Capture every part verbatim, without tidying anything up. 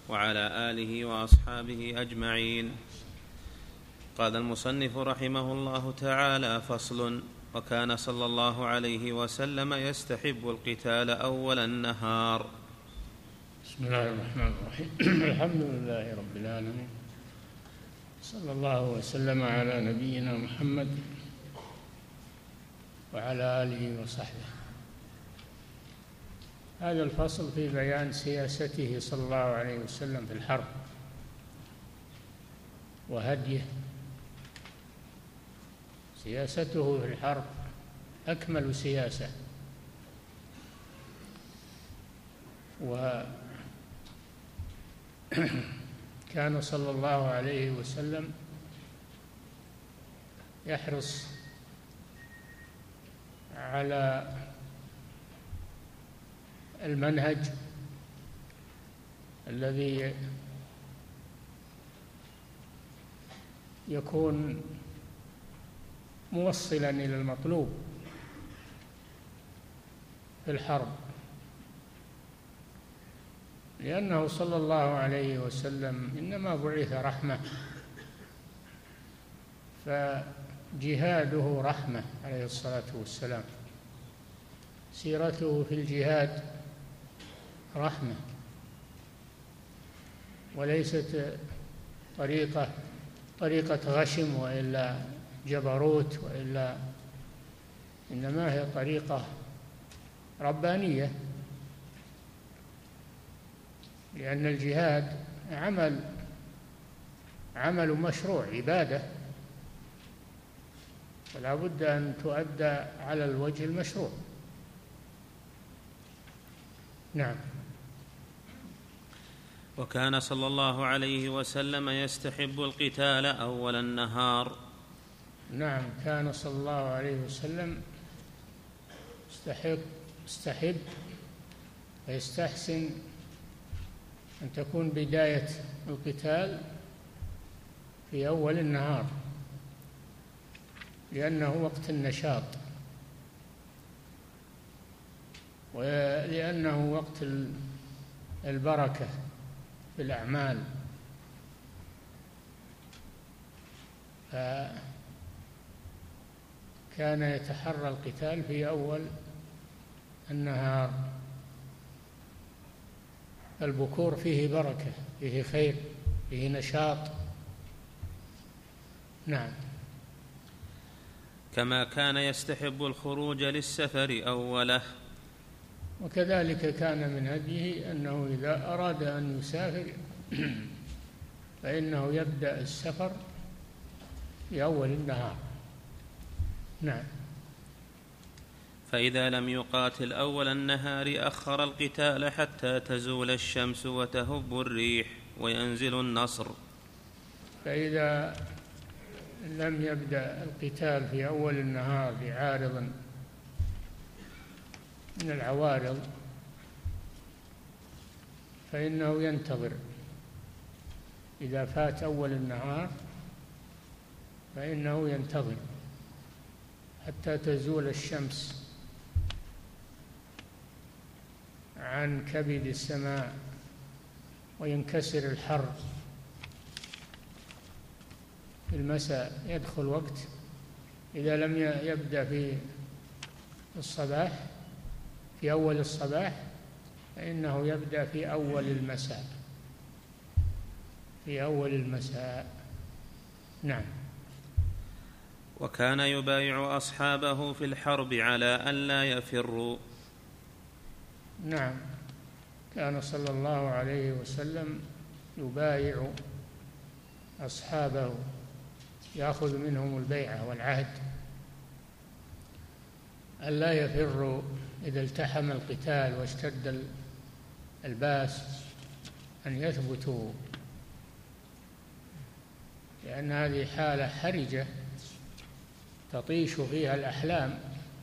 وعلى آله وأصحابه أجمعين. قال المصنف رحمه الله تعالى: فصل. وكان صلى الله عليه وسلم يستحب القتال أول النهار. بسم الله الرحمن الرحيم. الحمد لله رب العالمين، صلى الله وسلم على نبينا محمد وعلى آله وصحبه. هذا الفصل في بيان سياسته صلى الله عليه وسلم في الحرب وهديه. سياسته في الحرب أكمل سياسة، وكان صلى الله عليه وسلم يحرص على المنهج الذي يكون موصلا إلى المطلوب في الحرب، لأنه صلى الله عليه وسلم إنما بعث رحمة، فجهاده رحمة عليه الصلاة والسلام. سيرته في الجهاد رحمة، وليست طريقة طريقة غشم وإلا جبروت وإلا، إنما هي طريقة ربانية، لأن الجهاد عمل عمل مشروع، عبادة، فلا بد أن تؤدى على الوجه المشروع. نعم. وكان صلى الله عليه وسلم يستحب القتال أول النهار. نعم، كان صلى الله عليه وسلم يستحب يستحب ويستحسن أن تكون بداية القتال في أول النهار، لأنه وقت النشاط، ولأنه وقت البركة في الأعمال. فكان يتحرى القتال في أول النهار. البكور فيه بركة، فيه خير، فيه نشاط. نعم. كما كان يستحب الخروج للسفر أوله. وكذلك كان من هديه أنه إذا أراد أن يسافر فإنه يبدأ السفر في أول النهار. نعم. فإذا لم يقاتل أول النهار أخر القتال حتى تزول الشمس وتهب الريح وينزل النصر. فإذا لم يبدأ القتال في أول النهار بعارض من العوارض فإنه ينتظر. إذا فات أول النهار فإنه ينتظر حتى تزول الشمس عن كبد السماء وينكسر الحر. في المساء يدخل وقت، إذا لم يبدأ في الصباح في أول الصباح فإنه يبدأ في أول المساء في أول المساء. نعم. وكان يبايع أصحابه في الحرب على أن لا يفروا. نعم، كان صلى الله عليه وسلم يبايع أصحابه، يأخذ منهم البيعة والعهد أن لا يفروا إذا التحم القتال واشتد الباس، أن يثبتوا، لأن هذه حالة حرجة تطيش فيها الأحلام.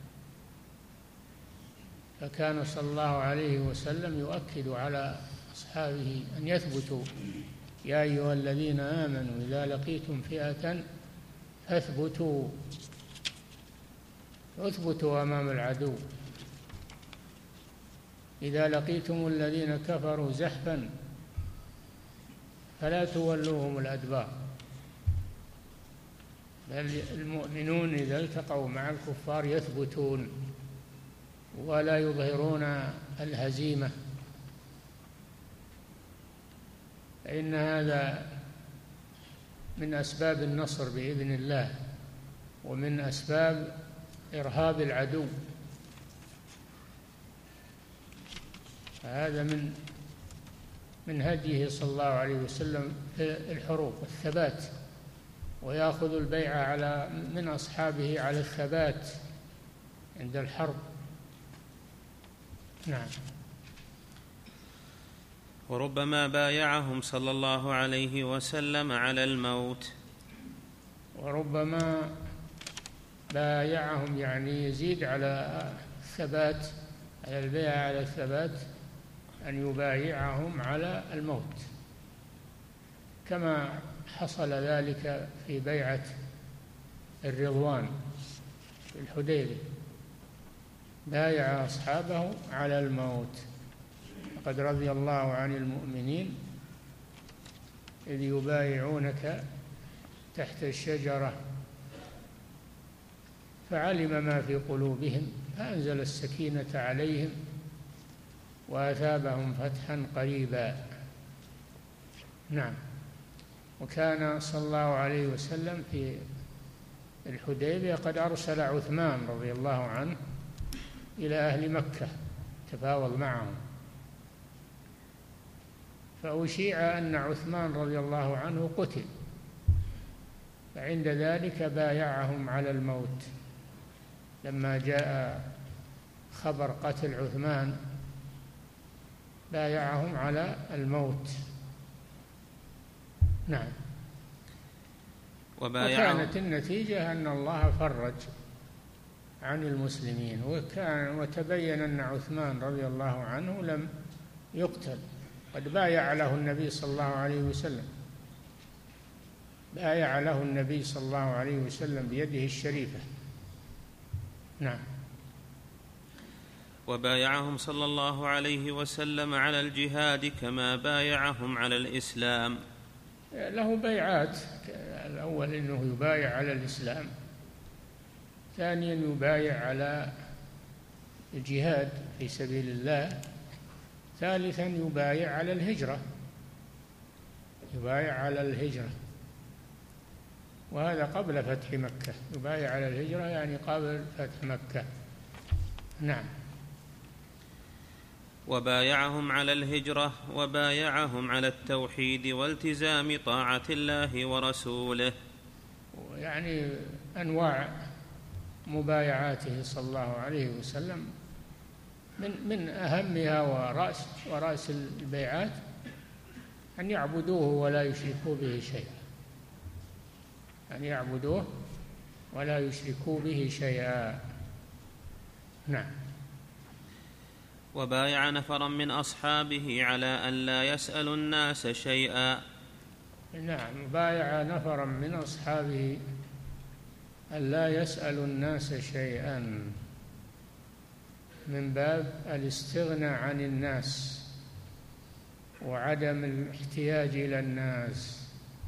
فكان صلى الله عليه وسلم يؤكد على أصحابه أن يثبتوا: يا أيها الذين آمنوا إذا لقيتم فئة فاثبتوا، اثبتوا أمام العدو. إذا لقيتم الذين كفروا زحفا فلا تولوهم الأدبار، بل المؤمنون إذا التقوا مع الكفار يثبتون ولا يظهرون الهزيمة، فإن هذا من أسباب النصر بإذن الله ومن أسباب إرهاب العدو. هذا من من هديه صلى الله عليه وسلم في الحروب الثبات، ويأخذ البيعة على من أصحابه على الثبات عند الحرب. نعم. وربما بايعهم صلى الله عليه وسلم على الموت. وربما بايعهم يعني يزيد على الثبات، على البيعة على الثبات، أن يبايعهم على الموت، كما حصل ذلك في بيعة الرضوان في الحديبية، بايع أصحابه على الموت. لقد رضي الله عن المؤمنين إذ يبايعونك تحت الشجرة فعلم ما في قلوبهم فأنزل السكينة عليهم وأثابهم فتحا قريبا. نعم. وكان صلى الله عليه وسلم في الحديبية قد أرسل عثمان رضي الله عنه إلى أهل مكة تفاوض معهم، فأشيع أن عثمان رضي الله عنه قتل، فعند ذلك بايعهم على الموت. لما جاء خبر قتل عثمان بايعهم على الموت. نعم. وكانت النتيجة أن الله فرج عن المسلمين، وكان وتبين أن عثمان رضي الله عنه لم يقتل، قد بايع له النبي صلى الله عليه وسلم، بايع له النبي صلى الله عليه وسلم بيده الشريفة. نعم. وبايعهم صلى الله عليه وسلم على الجهاد كما بايعهم على الإسلام. له بيعات، الأول أنه يبايع على الإسلام، ثانيا يبايع على الجهاد في سبيل الله، ثالثا يبايع على الهجرة، يبايع على الهجرة، وهذا قبل فتح مكة. يبايع على الهجرة يعني قبل فتح مكة. نعم. وبايعهم على الهجرة وبايعهم على التوحيد والتزام طاعة الله ورسوله. يعني أنواع مبايعاته صلى الله عليه وسلم من من أهمها ورأس ورأس البيعات أن يعبدوه ولا يشركوا به شيئا، أن يعبدوه ولا يشركوا به شيئا. نعم. وبايع نفرا من أصحابه على أن لا يسألوا الناس شيئا. نعم. بايع نفرا من أصحابه أن لا يسألوا الناس شيئا من باب الاستغناء عن الناس وعدم الاحتياج إلى الناس،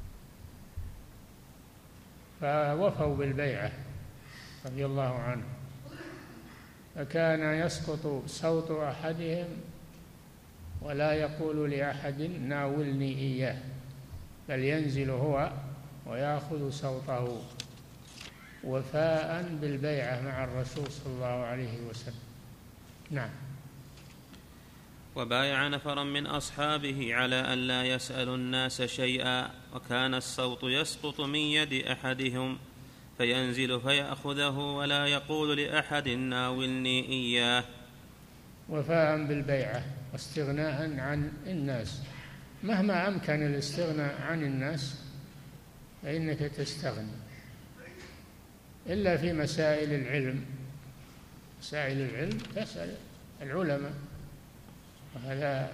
فوفوا بالبيعة رضي الله عنه. فكان يسقط صوت أحدهم ولا يقول لأحد ناولني إياه، بل ينزل هو ويأخذ صوته وفاء بالبيعة مع الرسول صلى الله عليه وسلم. نعم. وبايع نفرا من أصحابه على أن لا يسألوا الناس شيئا، وكان الصوت يسقط من يد أحدهم فينزل فيأخذه ولا يقول لأحد ناولني إياه. وفاء بالبيعة واستغناء عن الناس، مهما أمكن الاستغناء عن الناس فإنك تستغني، إلا في مسائل العلم. مسائل العلم تسأل العلماء، وهذا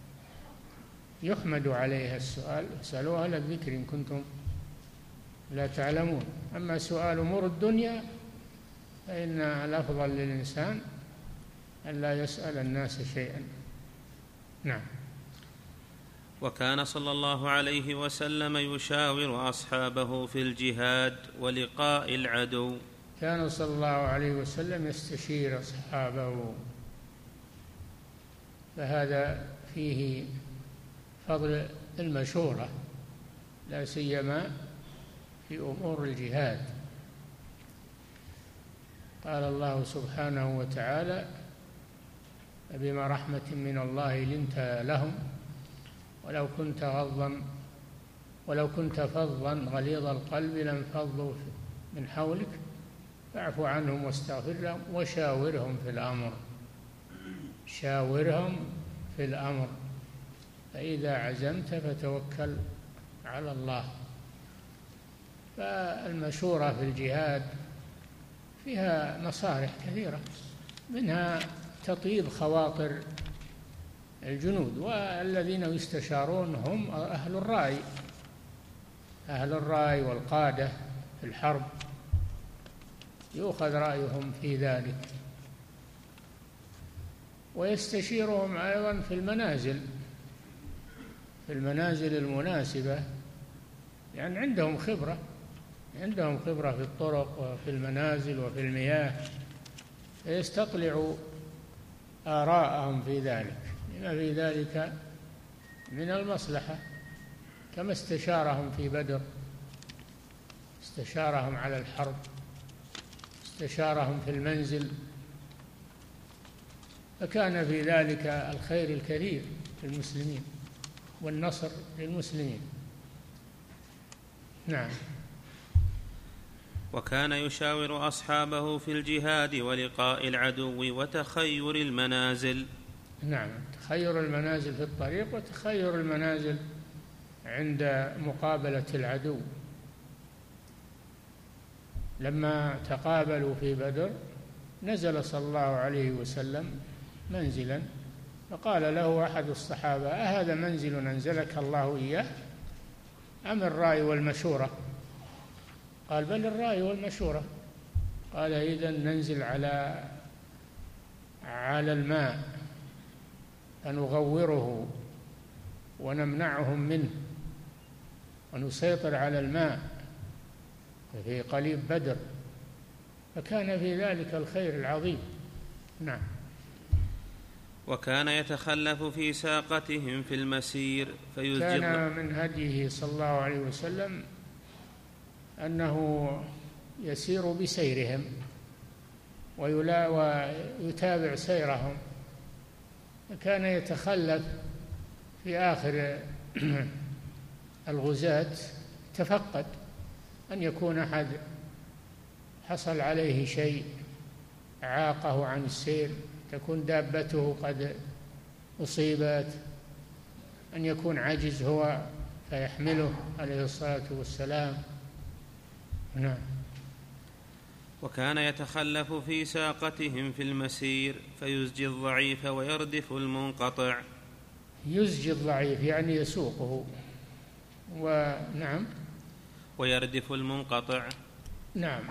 يحمد عليها السؤال، اسألوا أهل الذكر إن كنتم لا تعلمون. أما سؤال أمور الدنيا فإن الأفضل للإنسان أن لا يسأل الناس شيئا. نعم. وكان صلى الله عليه وسلم يشاور أصحابه في الجهاد ولقاء العدو. كان صلى الله عليه وسلم يستشير أصحابه، فهذا فيه فضل المشورة، لا سيما في أمور الجهاد. قال الله سبحانه وتعالى: فبما رحمة من الله لنت لهم ولو كنت غضا ولو كنت فظا غليظ القلب لانفضوا من حولك فاعف عنهم واستغفر لهم وشاورهم في الأمر شاورهم في الأمر فإذا عزمت فتوكل على الله. فالمشورة في الجهاد فيها مصالح كثيرة، منها تطيب خواطر الجنود، والذين يستشارون هم أهل الرأي أهل الرأي والقادة في الحرب، يؤخذ رأيهم في ذلك. ويستشيرهم أيضا في المنازل في المنازل المناسبة، لأن يعني عندهم خبرة عندهم خبرة في الطرق وفي المنازل وفي المياه، فيستطلع آراءهم في ذلك لما في ذلك من المصلحة، كما استشارهم في بدر، استشارهم على الحرب، استشارهم في المنزل، فكان في ذلك الخير الكثير للمسلمين والنصر للمسلمين. نعم. وكان يشاور أصحابه في الجهاد ولقاء العدو وتخير المنازل. نعم، تخير المنازل في الطريق وتخير المنازل عند مقابلة العدو. لما تقابلوا في بدر نزل صلى الله عليه وسلم منزلا، فقال له أحد الصحابة: أهذا منزل أنزلك الله إياه أم الرأي والمشورة؟ قال: بل الرأي والمشورة. قال: إذن ننزل على على الماء فنغوره ونمنعهم منه ونسيطر على الماء في قليب بدر، فكان في ذلك الخير العظيم. نعم. وكان يتخلف في ساقتهم في المسير فيزجر. كان من هديه صلى الله عليه وسلم أنه يسير بسيرهم ويلا ويتابع سيرهم، كان يتخلف في آخر الغزاة، تفقد أن يكون أحد حصل عليه شيء عاقه عن السير، تكون دابته قد أصيبت، أن يكون عجز هو فيحمله عليه الصلاة والسلام. نعم. وكان يتخلف في ساقتهم في المسير فيزجي الضعيف ويردف المنقطع. يزجي الضعيف يعني يسوقه، ونعم، ويردف المنقطع. نعم،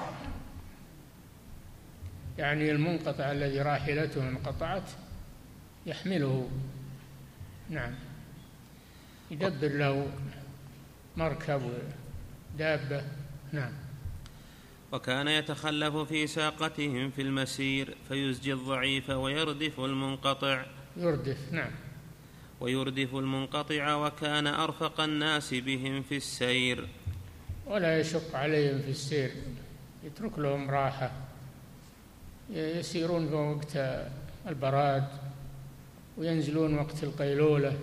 يعني المنقطع الذي راحلته انقطعت يحمله. نعم، يدبر له مركب ودابة. نعم. وكان يتخلف في ساقتهم في المسير فيزجي الضعيف ويردف المنقطع. يردف. نعم. ويردف المنقطع. وكان أرفق الناس بهم في السير، ولا يشق عليهم في السير، يترك لهم راحة، يسيرون في وقت البراد وينزلون وقت القيلولة،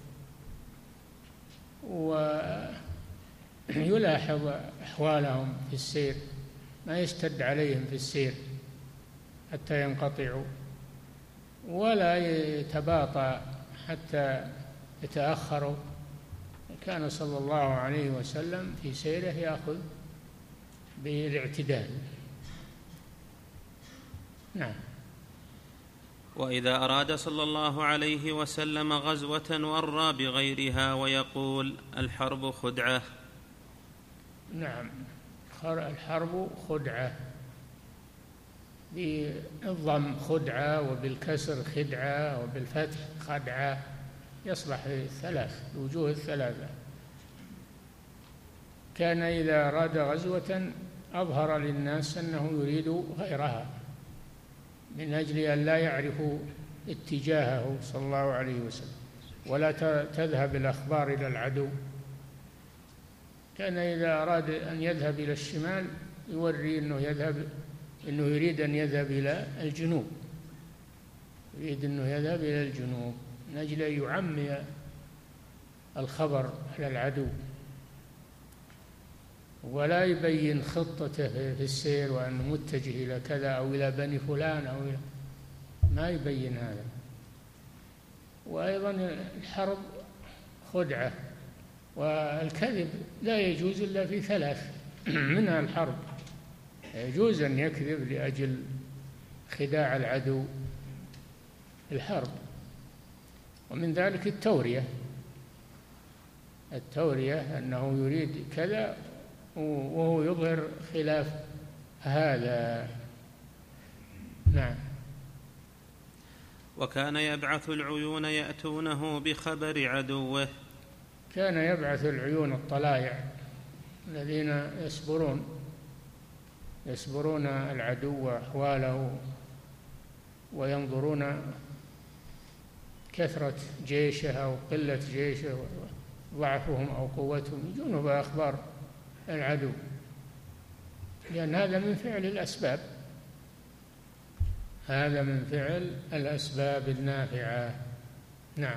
ويلاحظ أحوالهم في السير، ما يشتد عليهم في السير حتى ينقطعوا، ولا يتباطأ حتى يتأخروا. كان صلى الله عليه وسلم في سيره يأخذ بالاعتدال. نعم. وإذا أراد صلى الله عليه وسلم غزوة ورى بغيرها ويقول: الحرب خدعة. نعم، الحرب خدعة، بالضم خدعة وبالكسر خدعة وبالفتح خدعة. يصلح الثلاث الوجوه الثلاثة. كان إذا أراد غزوة أظهر للناس أنه يريد غيرها من أجل أن لا يعرفوا اتجاهه صلى الله عليه وسلم ولا تذهب الأخبار إلى العدو. كان إذا أراد أن يذهب إلى الشمال يوري أنه يذهب أنه يريد أن يذهب إلى الجنوب، يريد أنه يذهب إلى الجنوب من أجل أن يعمي الخبر على العدو، ولا يبين خطته في السير وأنه متجه إلى كذا أو إلى بني فلان أو إلى ما يبين هذا. وأيضا الحرب خدعة، والكذب لا يجوز إلا في ثلاث منها الحرب. يجوز أن يكذب لأجل خداع العدو الحرب، ومن ذلك التورية. التورية أنه يريد كذا وهو يظهر خلاف هذا. نعم. وكان يبعث العيون يأتونه بخبر عدوه. كان يبعث العيون الطلائع الذين يصبرون يصبرون العدو وأحواله وينظرون كثرة جيشه أو قلة جيشه ضعفهم أو قوتهم، يجونه بأخبار العدو، لأن هذا من فعل الأسباب، هذا من فعل الأسباب النافعة. نعم.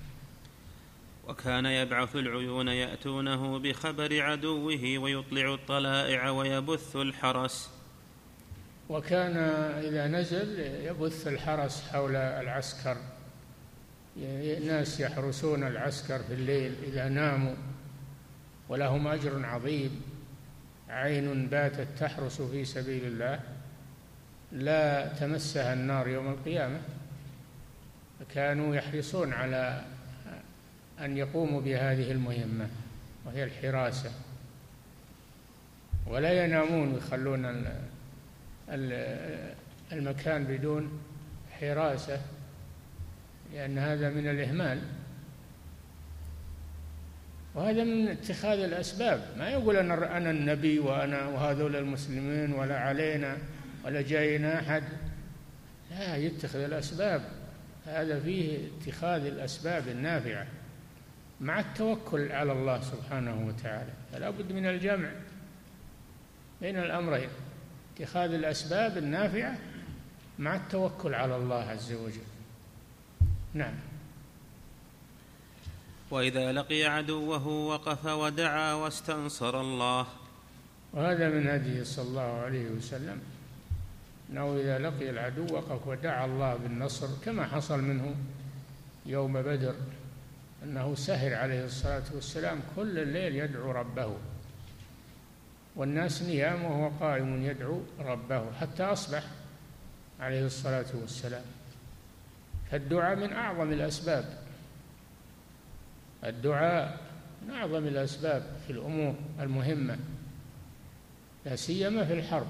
وكان يبعث العيون يأتونه بخبر عدوه ويطلع الطلائع ويبث الحرس. وكان إذا نزل يبث الحرس حول العسكر، ناس يحرسون العسكر في الليل إذا ناموا، ولهم أجر عظيم. عين باتت تحرس في سبيل الله لا تمسها النار يوم القيامة. فكانوا يحرصون على أن يقوموا بهذه المهمة وهي الحراسة، ولا ينامون ويخلون المكان بدون حراسة، لأن هذا من الإهمال، وهذا من اتخاذ الأسباب. ما يقول أنا أنا النبي وأنا وهذول المسلمين ولا علينا ولا جاينا أحد، لا، يتخذ الأسباب. هذا فيه اتخاذ الأسباب النافعة مع التوكل على الله سبحانه وتعالى. فلا بد من الجمع بين الأمرين، اتخاذ الأسباب النافعة مع التوكل على الله عز وجل. نعم. وإذا لقي عدوه وقف ودعا واستنصر الله. وهذا من هديه صلى الله عليه وسلم، أنه إذا لقي العدو وقف ودعا الله بالنصر، كما حصل منه يوم بدر، أنه سهر عليه الصلاة والسلام كل الليل يدعو ربه، والناس نيام وهو قائم يدعو ربه حتى أصبح عليه الصلاة والسلام. فالدعاء من أعظم الأسباب، الدعاء من أعظم الأسباب في الأمور المهمة، لا سيما في الحرب.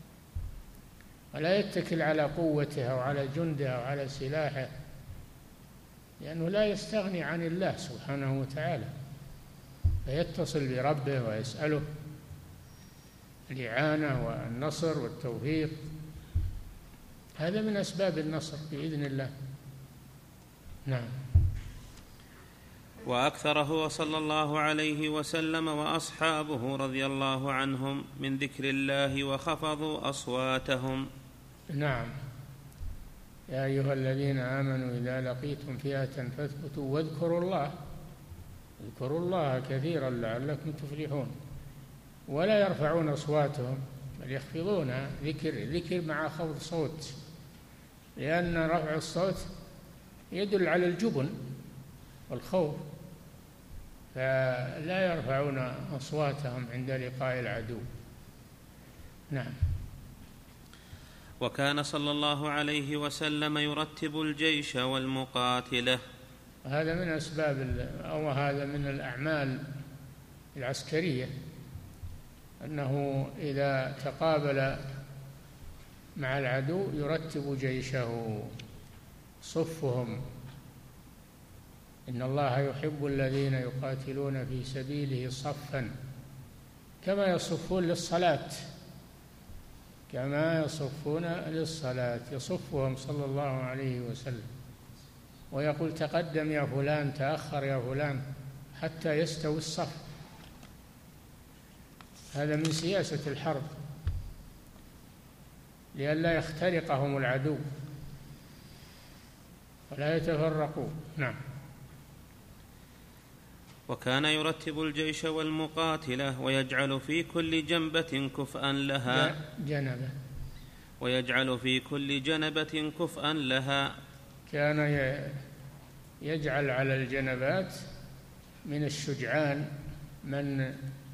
ولا يتكل على قوته أو على جنده أو على سلاحه، لأنه لا يستغني عن الله سبحانه وتعالى، فيتصل بربه ويسأله الإعانة والنصر والتوفيق. هذا من أسباب النصر بإذن الله. نعم. وأكثر هو صلى الله عليه وسلم وأصحابه رضي الله عنهم من ذكر الله وخفضوا أصواتهم. نعم. يا أيها الذين آمنوا إذا لقيتم فئة فاثبتوا واذكروا الله، اذكروا الله كثيرا لعلكم تفلحون. ولا يرفعون أصواتهم بل يخفضونها، ذكر ذكر مع خفض صوت، لأن رفع الصوت يدل على الجبن والخوف، فلا يرفعون أصواتهم عند لقاء العدو. نعم. وكان صلى الله عليه وسلم يرتب الجيش والمقاتلة. هذا من أسباب أو هذا من الأعمال العسكرية، أنه إذا تقابل مع العدو يرتب جيشه، صفهم إن الله يحب الذين يقاتلون في سبيله صفا كما يصفون للصلاة كما يصفون للصلاة يصفهم صلى الله عليه وسلم ويقول تقدم يا فلان تأخر يا فلان حتى يستوي الصف. هذا من سياسة الحرب لئلا يخترقهم العدو ولا يتفرقوا. نعم. وكان يرتب الجيش والمقاتلة ويجعل في كل جنبة كفءا لها جنبة ويجعل في كل جنبة كفءا لها كان يجعل على الجنبات من الشجعان من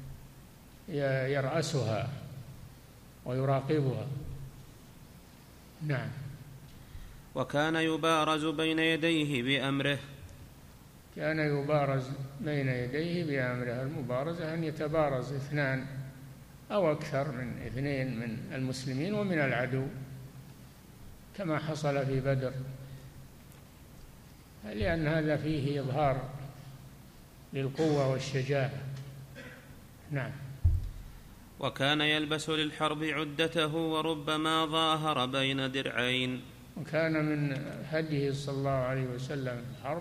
يرأسها ويراقبها. نعم. وكان يبارز بين يديه بأمره كان يبارز بين يديه بأمره. المبارزة أن يتبارز اثنان أو أكثر من اثنين من المسلمين ومن العدو كما حصل في بدر، لأن هذا فيه إظهار للقوة والشجاعة. نعم. وكان يلبس للحرب عدته وربما ظاهر بين درعين. وكان من هديه صلى الله عليه وسلم في الحرب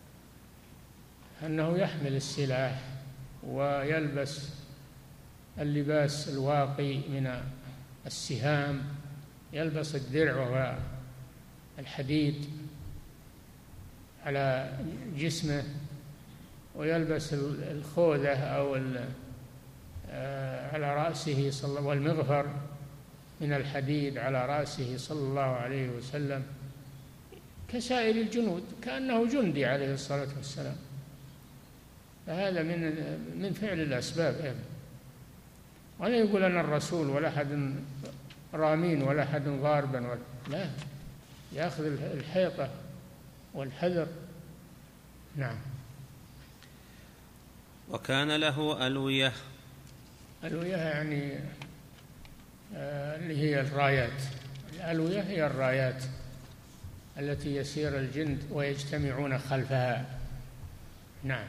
أنه يحمل السلاح ويلبس اللباس الواقي من السهام، يلبس الدرع وهو الحديد على جسمه، ويلبس الخوذة أو على رأسه صلى والمغفر من الحديد على رأسه صلى الله عليه وسلم كسائر الجنود، كأنه جندي عليه الصلاة والسلام. فهذا من من فعل الأسباب أيضا. ولا يقول أن الرسول ولا أحد رامين ولا أحد ضاربا ولا لا، يأخذ الحيطة والحذر. نعم. وكان له ألوية. ألوية يعني آه اللي هي الرايات. الألوية هي الرايات التي يسير الجند ويجتمعون خلفها. نعم.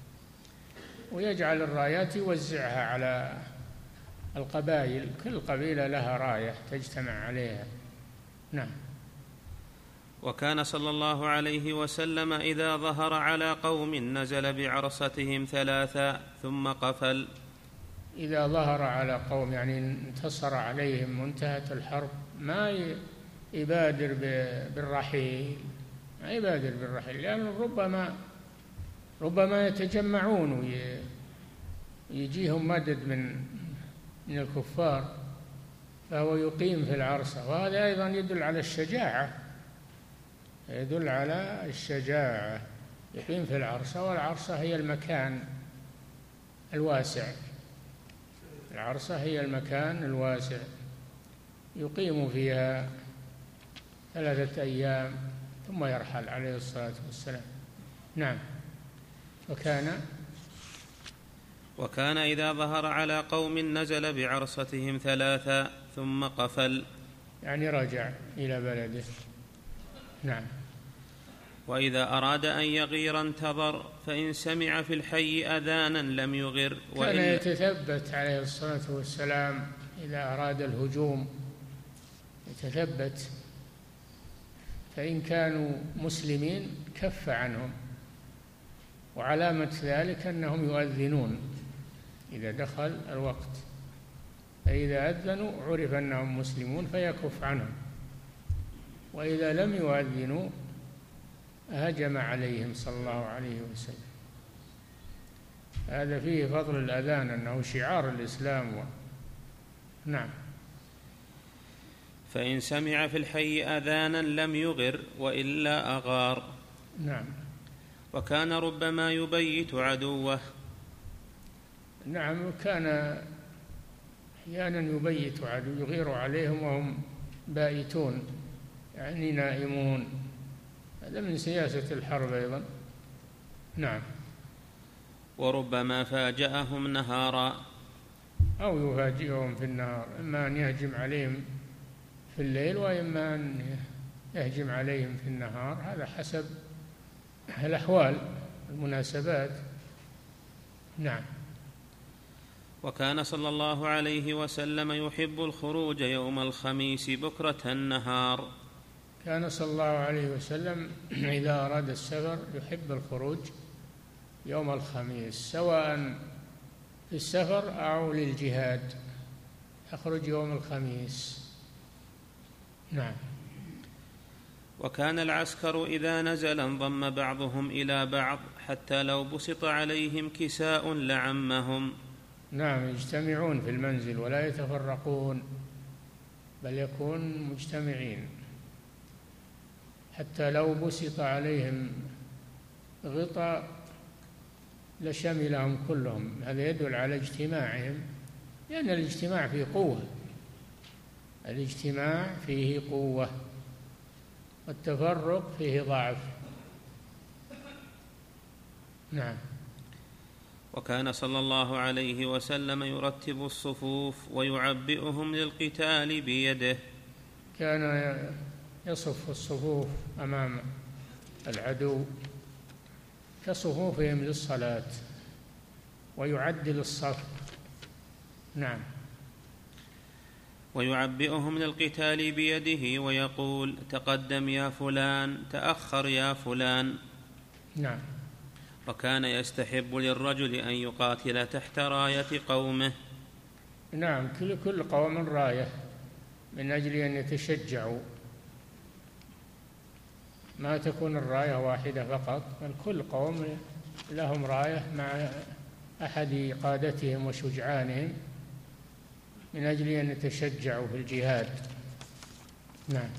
ويجعل الرايات يوزعها على القبائل، كل قبيلة لها راية تجتمع عليها. نعم. وكان صلى الله عليه وسلم إذا ظهر على قوم نزل بعرصتهم ثلاثا ثم قفل. إذا ظهر على قوم يعني انتصر عليهم وانتهت الحرب ما يبادر بالرحيل، ما يبادر بالرحيل، لأن ربما ربما يتجمعون ويجيهم مدد من من الكفار، فهو يقيم في العرصة. وهذا أيضا يدل على الشجاعة، يدل على الشجاعة. يقيم في العرصة، والعرصة هي المكان الواسع، العرصة هي المكان الواسع يقيم فيها ثلاثة أيام ثم يرحل عليه الصلاة والسلام. نعم. وكان وكان إذا ظهر على قوم نزل بعرصتهم ثلاثا ثم قفل، يعني رجع إلى بلده. نعم. وإذا أراد أن يغير انتظر، فإن سمع في الحي أذانا لم يغر. كان يتثبت عليه الصلاة والسلام إذا أراد الهجوم، يتثبت، فإن كانوا مسلمين كف عنهم، وعلامة ذلك أنهم يؤذنون إذا دخل الوقت، فإذا أذنوا عرف أنهم مسلمون فيكف عنهم، وإذا لم يؤذنوا هجم عليهم صلى الله عليه وسلم. هذا فيه فضل الأذان أنه شعار الإسلام و... نعم. فإن سمع في الحي أذانا لم يغر وإلا أغار. نعم. وكان ربما يبيت عدوه. نعم. وكان أحيانا يبيت عدو، يغير عليهم وهم بائتون يعني نائمون. هذا من سياسة الحرب أيضا. نعم. وربما فاجأهم نهارا، أو يفاجئهم في النهار، إما أن يهجم عليهم في الليل وإما أن يهجم عليهم في النهار، هذا حسب الأحوال. المناسبات. نعم. وكان صلى الله عليه وسلم يحب الخروج يوم الخميس بكرة النهار. كان صلى الله عليه وسلم إذا أراد السفر يحب الخروج يوم الخميس، سواء في السفر أو للجهاد، يخرج يوم الخميس. نعم. وكان العسكر إذا نزل انضم بعضهم إلى بعض حتى لو بسط عليهم كساء لعمهم. نعم، يجتمعون في المنزل ولا يتفرقون، بل يكون مجتمعين، حتى لو بسط عليهم غطاء لشملهم كلهم. هذا يدل على اجتماعهم، لأن الاجتماع فيه قوة، الاجتماع فيه قوة والتفرق فيه ضعف. نعم. وكان صلى الله عليه وسلم يرتب الصفوف ويعبئهم للقتال بيده. كان يصف الصفوف أمام العدو كصفوفهم للصلاة ويعدل الصف. نعم. ويعبئهم للقتال بيده ويقول: تقدم يا فلان، تأخر يا فلان. نعم. وكان يستحب للرجل أن يقاتل تحت راية قومه. نعم، كل كل قوم راية، من أجل أن يتشجعوا، ما تكون الراية واحدة فقط، بل كل قوم لهم راية مع أحد قادتهم وشجعانهم، من أجل أن يتشجعوا في الجهاد. نعم.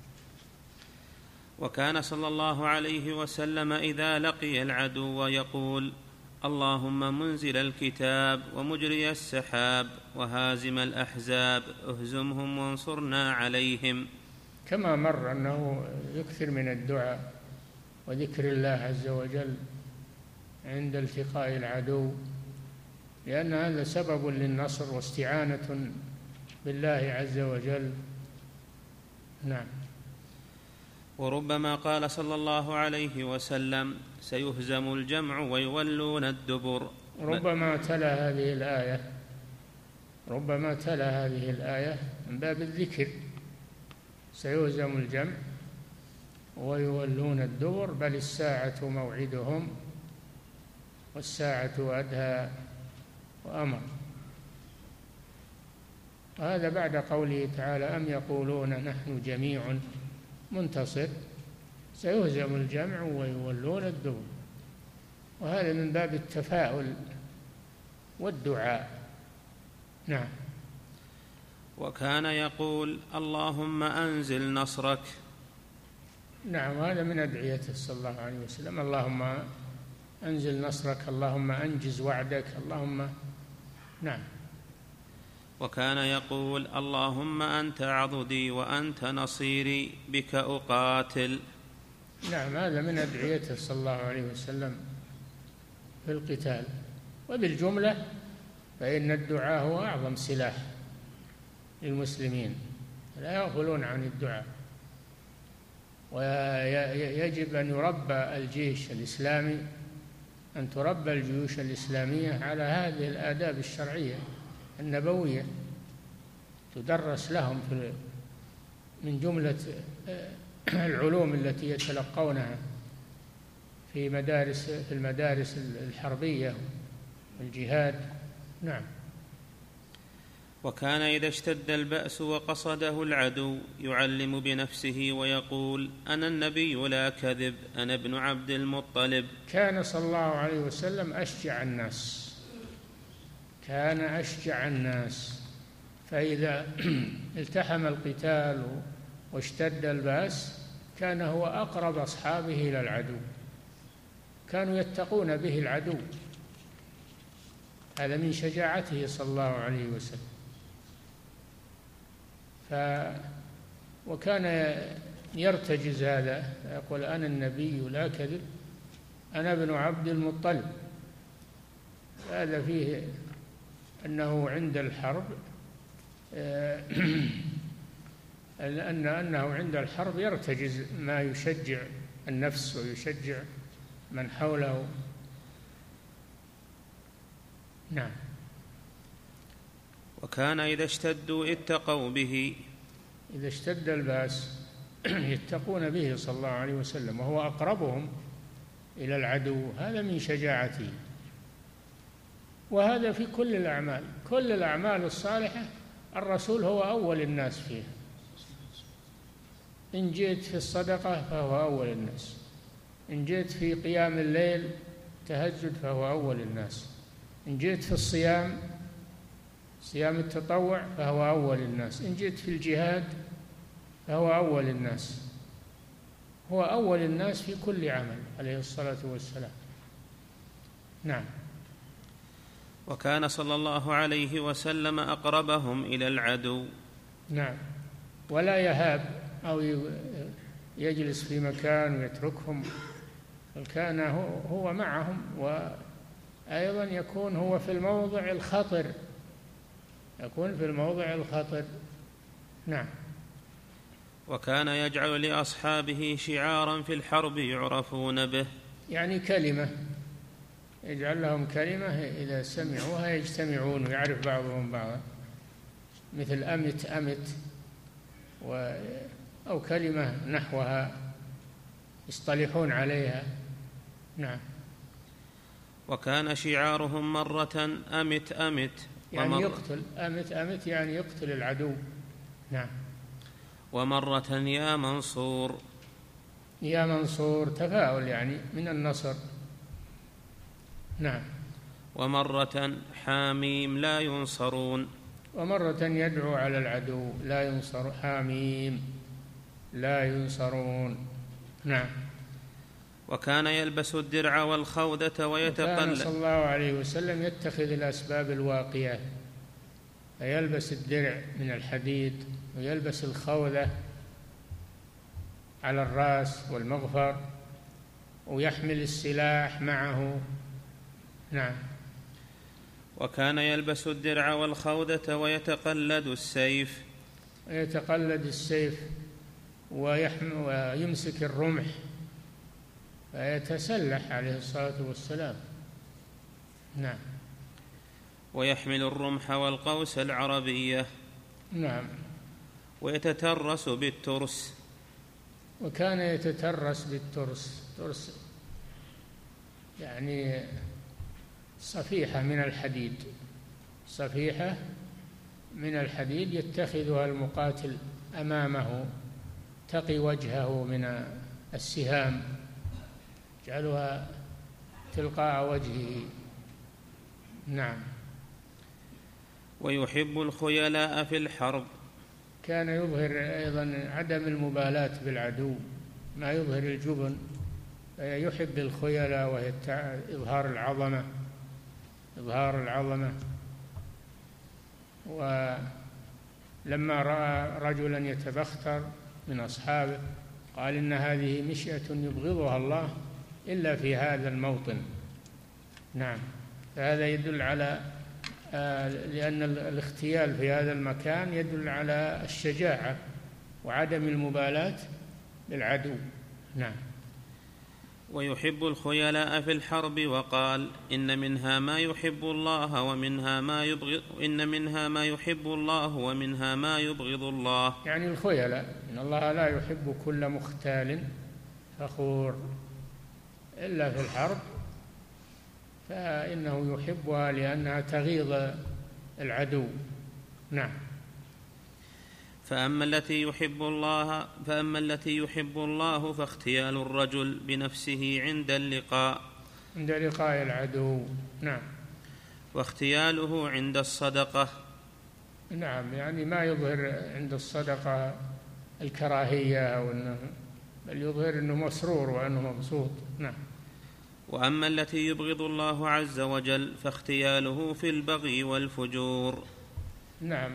وكان صلى الله عليه وسلم إذا لقي العدو يقول: اللهم منزل الكتاب ومجري السحاب وهازم الأحزاب اهزمهم وانصرنا عليهم. كما مر أنه يكثر من الدعاء وذكر الله عز وجل عند التقاء العدو، لأن هذا سبب للنصر واستعانة بالله عز وجل. نعم. وربما قال صلى الله عليه وسلم: سيهزم الجمع ويولون الدبر. ربما تلا هذه الآية ربما تلا هذه الآية من باب الذكر: سيهزم الجمع ويولون الدبر، بل الساعة موعدهم والساعة أدهى وأمر. وهذا بعد قوله تعالى: أم يقولون نحن جميع منتصر، سيهزم الجمع ويولون الدبر. وهذا من باب التفاؤل والدعاء. نعم. وكان يقول: اللهم أنزل نصرك. نعم، هذا من أدعيته صلى الله عليه وسلم: اللهم أنزل نصرك، اللهم أنجز وعدك، اللهم. نعم. وكان يقول: اللهم أنت عضدي وأنت نصيري بك أقاتل. نعم، هذا من أدعيته صلى الله عليه وسلم في القتال. وبالجملة فإن الدعاء هو أعظم سلاح للمسلمين، لا يغفلون عن الدعاء. ويجب أن يربى الجيش الإسلامي، أن تربى الجيوش الإسلامية على هذه الآداب الشرعية النبوية، تدرس لهم في من جملة العلوم التي يتلقونها في مدارس في المدارس الحربية والجهاد. نعم. وكان إذا اشتد البأس وقصده العدو يعلم بنفسه ويقول: أنا النبي لا كذب، أنا ابن عبد المطلب. كان صلى الله عليه وسلم أشجع الناس، كان أشجع الناس، فإذا التحم القتال واشتد البأس كان هو أقرب أصحابه إلى العدو، كانوا يتقون به العدو. هذا من شجاعته صلى الله عليه وسلم. ف وكان يرتجز هذا، يقول: أنا النبي لا كذب، أنا ابن عبد المطلب. هذا فيه أنه عند الحرب أن أنه عند الحرب يرتجز ما يشجع النفس ويشجع من حوله. نعم. وكان إذا اشتدوا اتقوا به، إذا اشتد الباس يتقون به صلى الله عليه وسلم، وهو أقربهم إلى العدو، هذا من شجاعته. وهذا في كل الأعمال، كل الأعمال الصالحة الرسول هو أول الناس فيها. إن جئت في الصدقة فهو أول الناس، إن جئت في قيام الليل تهجد فهو أول الناس، إن جئت في الصيام صيام التطوع فهو أول الناس، إن جئت في الجهاد فهو أول الناس. هو أول الناس في كل عمل عليه الصلاة والسلام. نعم. وكان صلى الله عليه وسلم أقربهم إلى العدو. نعم. ولا يهاب أو يجلس في مكان ويتركهم، بل كان هو معهم، وأيضا يكون هو في الموضع الخطر، يكون في الموضع الخطر. نعم. وكان يجعل لأصحابه شعارا في الحرب يعرفون به، يعني كلمة، يجعل لهم كلمة إذا سمعوها يجتمعون ويعرف بعضهم بعضا، مثل أمت أمت و أو كلمة نحوها يصطلحون عليها. نعم. وكان شعارهم مرة أمت أمت، يعني يقتل، أمت أمت يعني يقتل العدو. نعم. ومرة يا منصور، يا منصور تفاؤل يعني من النصر. نعم. ومرة حاميم لا ينصرون، ومرة يدعو على العدو لا ينصر، حاميم لا ينصرون. نعم. وكان يلبس الدرع والخوذة ويتقلد، كان صلى الله عليه وسلم يتخذ الأسباب الواقية، فيلبس الدرع من الحديد ويلبس الخوذة على الرأس والمغفر ويحمل السلاح معه. نعم. وكان يلبس الدرع والخوذة ويتقلد السيف، ويتقلد السيف ويمسك الرمح فيتسلح عليه الصلاة والسلام. نعم. ويحمل الرمح والقوس العربية. نعم. ويتترس بالترس، وكان يتترس بالترس، ترس يعني صفيحة من الحديد، صفيحة من الحديد يتخذها المقاتل أمامه تقي وجهه من السهام، يجعلها تلقاء وجهه. نعم. ويحب الخيلاء في الحرب، كان يظهر أيضا عدم المبالاة بالعدو، ما يظهر الجبن، يحب الخيلاء وهي إظهار العظمة، إظهار العظمة. ولما رأى رجلا يتبختر من أصحابه قال إن هذه مشية يبغضها الله إلا في هذا الموطن. نعم. فهذا يدل على آه لأن الاغتيال في هذا المكان يدل على الشجاعة وعدم المبالاة بالعدو. نعم. ويحب الخيلاء في الحرب، وقال إن منها ما يحب الله ومنها ما يبغض، إن منها ما يحب الله ومنها ما يبغض الله، يعني الخيلاء إن الله لا يحب كل مختال فخور، إلا في الحرب فإنه يحبها لأنها تغيظ العدو. نعم. فأما التي يحب الله فأما التي يحب الله فاغتيال الرجل بنفسه عند اللقاء، عند لقاء العدو. نعم. واغتياله عند الصدقة. نعم. يعني ما يظهر عند الصدقة الكراهية أو أنه، بل يظهر أنه مسرور وأنه مبسوط. نعم. وأما التي يبغض الله عز وجل فاغتياله في البغي والفجور. نعم.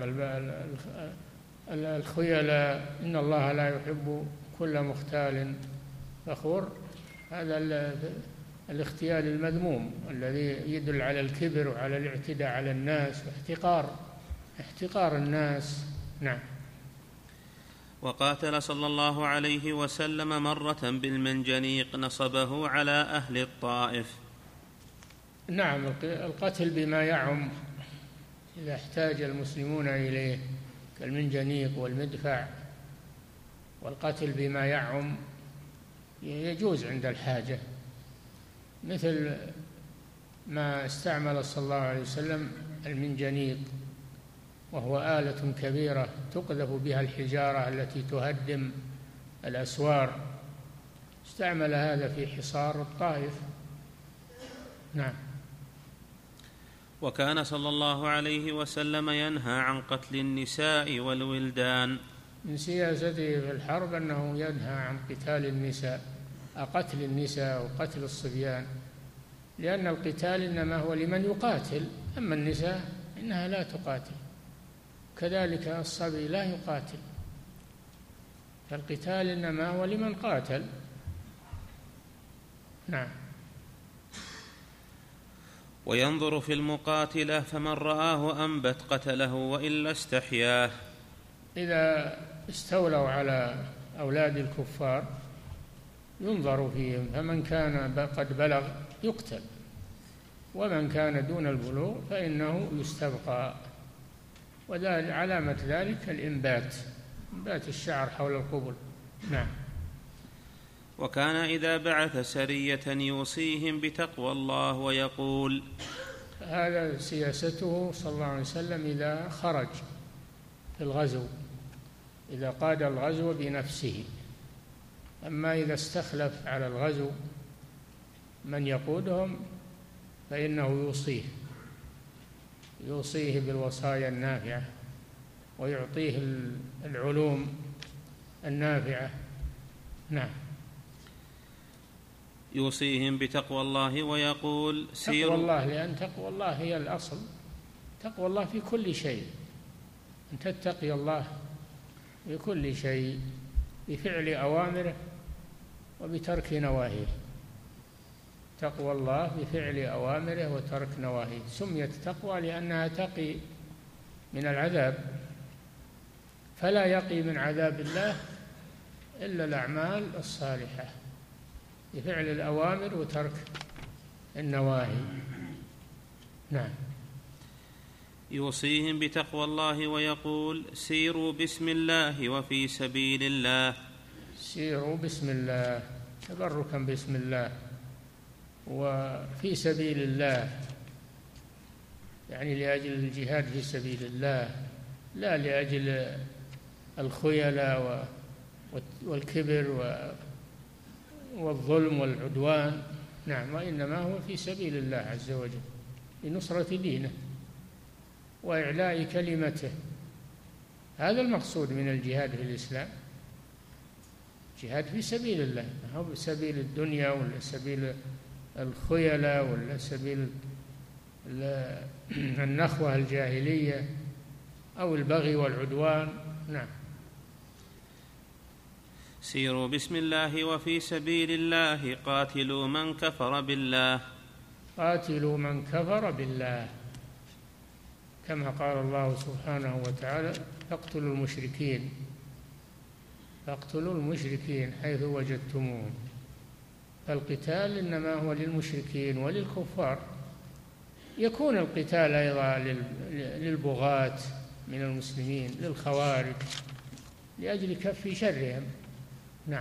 الخيلاء إن الله لا يحب كل مختال فخور، هذا الاغتيال المذموم الذي يدل على الكبر وعلى الاعتداء على الناس واحتقار احتقار الناس. نعم. وقاتل صلى الله عليه وسلم مرة بالمنجنيق نصبه على أهل الطائف. نعم، القتل بما يعم إذا احتاج المسلمون إليه كالمنجنيق والمدفع، والقتل بما يعم يجوز عند الحاجة، مثل ما استعمل صلى الله عليه وسلم المنجنيق، وهو آلة كبيرة تقذف بها الحجارة التي تهدم الأسوار، استعمل هذا في حصار الطائف. نعم. وكان صلى الله عليه وسلم ينهى عن قتل النساء والولدان. من سياسته في الحرب أنه ينهى عن قتال النساء، قتل النساء وقتل الصبيان، لأن القتال إنما هو لمن يقاتل، أما النساء إنها لا تقاتل، كذلك الصبي لا يقاتل، فالقتال إنما هو لمن قاتل. نعم. وينظر في المقاتلة فمن رآه أنبت قتله وإلا استحياه. إذا استولوا على أولاد الكفار ينظر فيهم، فمن كان قد بلغ يقتل، ومن كان دون البلوغ فإنه يستبقى، وذلك علامة ذلك الإنبات، إنبات الشعر حول القبل. نعم. وكان إذا بعث سرية يوصيهم بتقوى الله ويقول، هذا سياسته صلى الله عليه وسلم إذا خرج في الغزو، إذا قاد الغزو بنفسه. أما إذا استخلف على الغزو من يقودهم فإنه يوصيه يوصيه بالوصايا النافعة، ويعطيه العلوم النافعة. نعم. يوصيهم بتقوى الله ويقول تقوى الله، لأن تقوى الله هي الأصل، تقوى الله في كل شيء، أن تتقي الله في كل شيء بفعل أوامره وبترك نواهيه. تقوى الله بفعل أوامره وترك نواهيه، سميت تقوى لأنها تقي من العذاب، فلا يقي من عذاب الله إلا الأعمال الصالحة بفعل الأوامر وترك النواهي. نعم. يوصيهم بتقوى الله ويقول سيروا بسم الله وفي سبيل الله. سيروا بسم الله، تبركا بسم الله، وفي سبيل الله، يعني لأجل الجهاد في سبيل الله، لا لأجل الخيلاء والكبر والظلم والعدوان. نعم، وإنما هو في سبيل الله عز وجل لنصرة دينه وإعلاء كلمته. هذا المقصود من الجهاد في الإسلام، جهاد في سبيل الله، هو بسبيل الدنيا ولا سبيل الخيلاء ولا سبيل النخوة الجاهلية أو البغي والعدوان. نعم. سيروا بسم الله وفي سبيل الله قاتلوا من كفر بالله. قاتلوا من كفر بالله، كما قال الله سبحانه وتعالى اقتلوا المشركين فاقتلوا المشركين حيث وجدتموهم. فالقتال إنما هو للمشركين وللكفار، يكون القتال أيضا للبغاة من المسلمين، للخوارج، لأجل كف شرهم. نعم.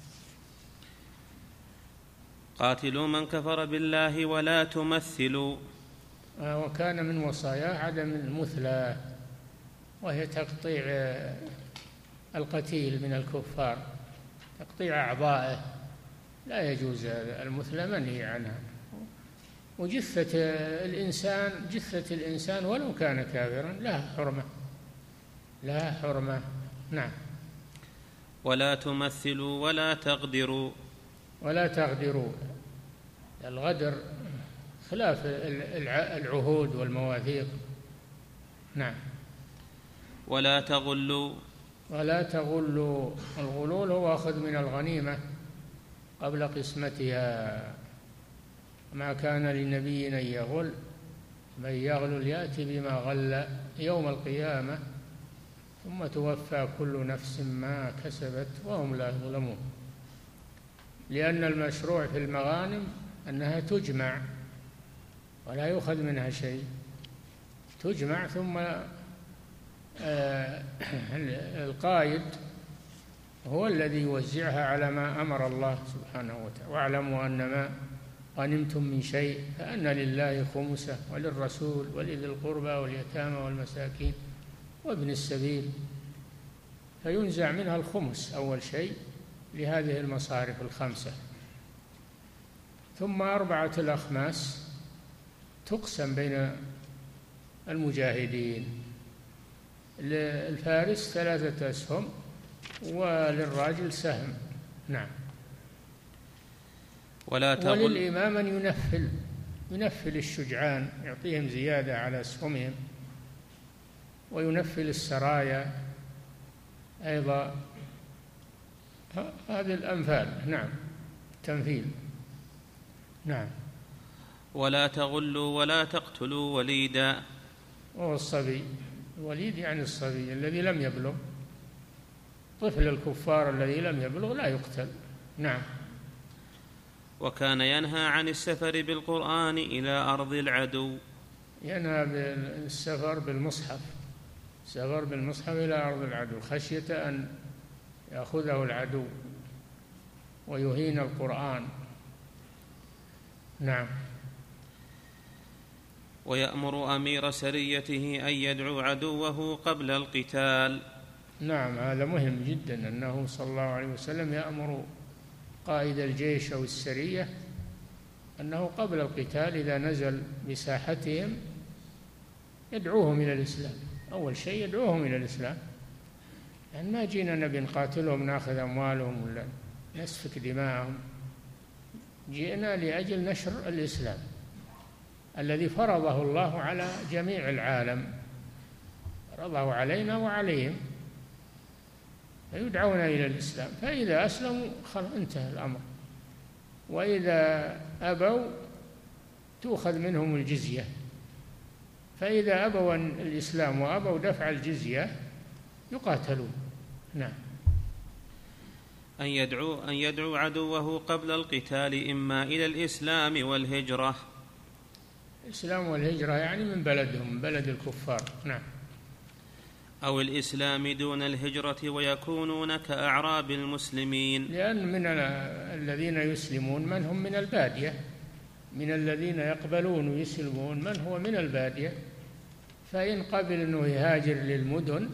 قاتلوا من كفر بالله ولا تمثلوا. وكان من وصاياه عدم المثلى، وهي تقطيع القتيل من الكفار، تقطيع أعضائه، لا يجوز المثلى، منهي عنها. وجثة الإنسان جثة الإنسان ولو كان كافرا لها حرمة، لها حرمة. نعم. ولا تمثلوا ولا تغدروا. ولا تغدروا، الغدر خلاف العهود والمواثيق. نعم. ولا تغلوا. ولا تغلوا، الغلول هو أخذ من الغنيمة قبل قسمتها، ما كان لنبي أن يغل، من يغل يأتي بما غل يوم القيامة ثم توفى كل نفس ما كسبت وهم لا يظلمون. لأن المشروع في المغانم أنها تجمع ولا يؤخذ منها شيء، تجمع ثم القائد هو الذي يوزعها على ما أمر الله سبحانه وتعالى. واعلموا أن ما غنمتم من شيء فأن لله خمسه وللرسول ولذي القربى واليتامى والمساكين وابن السبيل، فينزع منها الخمس أول شيء لهذه المصارف الخمسة، ثم أربعة الأخماس تقسم بين المجاهدين، للفارس ثلاثة أسهم وللراجل سهم. نعم. ولا تغل وللإمام من ينفل ينفل الشجعان، يعطيهم زيادة على أسهمهم، وينفل السرايا أيضا، هذه الأنفال. نعم، تنفيل. نعم. ولا تغلوا ولا تقتلوا وليدا، وهو الصبي. الوليد يعني الصبي الذي لم يبلغ، طفل الكفار الذي لم يبلغ لا يقتل. نعم. وكان ينهى عن السفر بالقرآن إلى أرض العدو، ينهى بالسفر بالمصحف، سفر بالمصحف إلى أرض العدو خشية أن يأخذه العدو ويهين القرآن. نعم. ويأمر أمير سريته أن يدعو عدوه قبل القتال. نعم، هذا مهم جدا، أنه صلى الله عليه وسلم يأمر قائد الجيش أو السرية أنه قبل القتال إذا نزل بساحتهم يدعوهم إلى الإسلام. أول شيء يدعوهم إلى الإسلام، يعني ما جينا نبي نقاتلهم ناخذ أموالهم ولا نسفك دماءهم، جئنا لأجل نشر الإسلام الذي فرضه الله على جميع العالم، فرضه علينا وعليهم، فيدعون إلى الإسلام، فإذا أسلموا انتهى الأمر، وإذا أبوا تؤخذ منهم الجزية، فإذا أبوا الإسلام وأبوا دفع الجزية يقاتلون. نعم. أن يدعو أن يدعو عدوه قبل القتال إما إلى الإسلام والهجرة. الإسلام والهجرة يعني من بلدهم، من بلد الكفار. نعم. أو الإسلام دون الهجرة ويكونون كأعراب المسلمين، لأن من الذين يسلمون من هم من البادية، من الذين يقبلون ويسلمون من هو من البادية، فإن قبل أنه يهاجر للمدن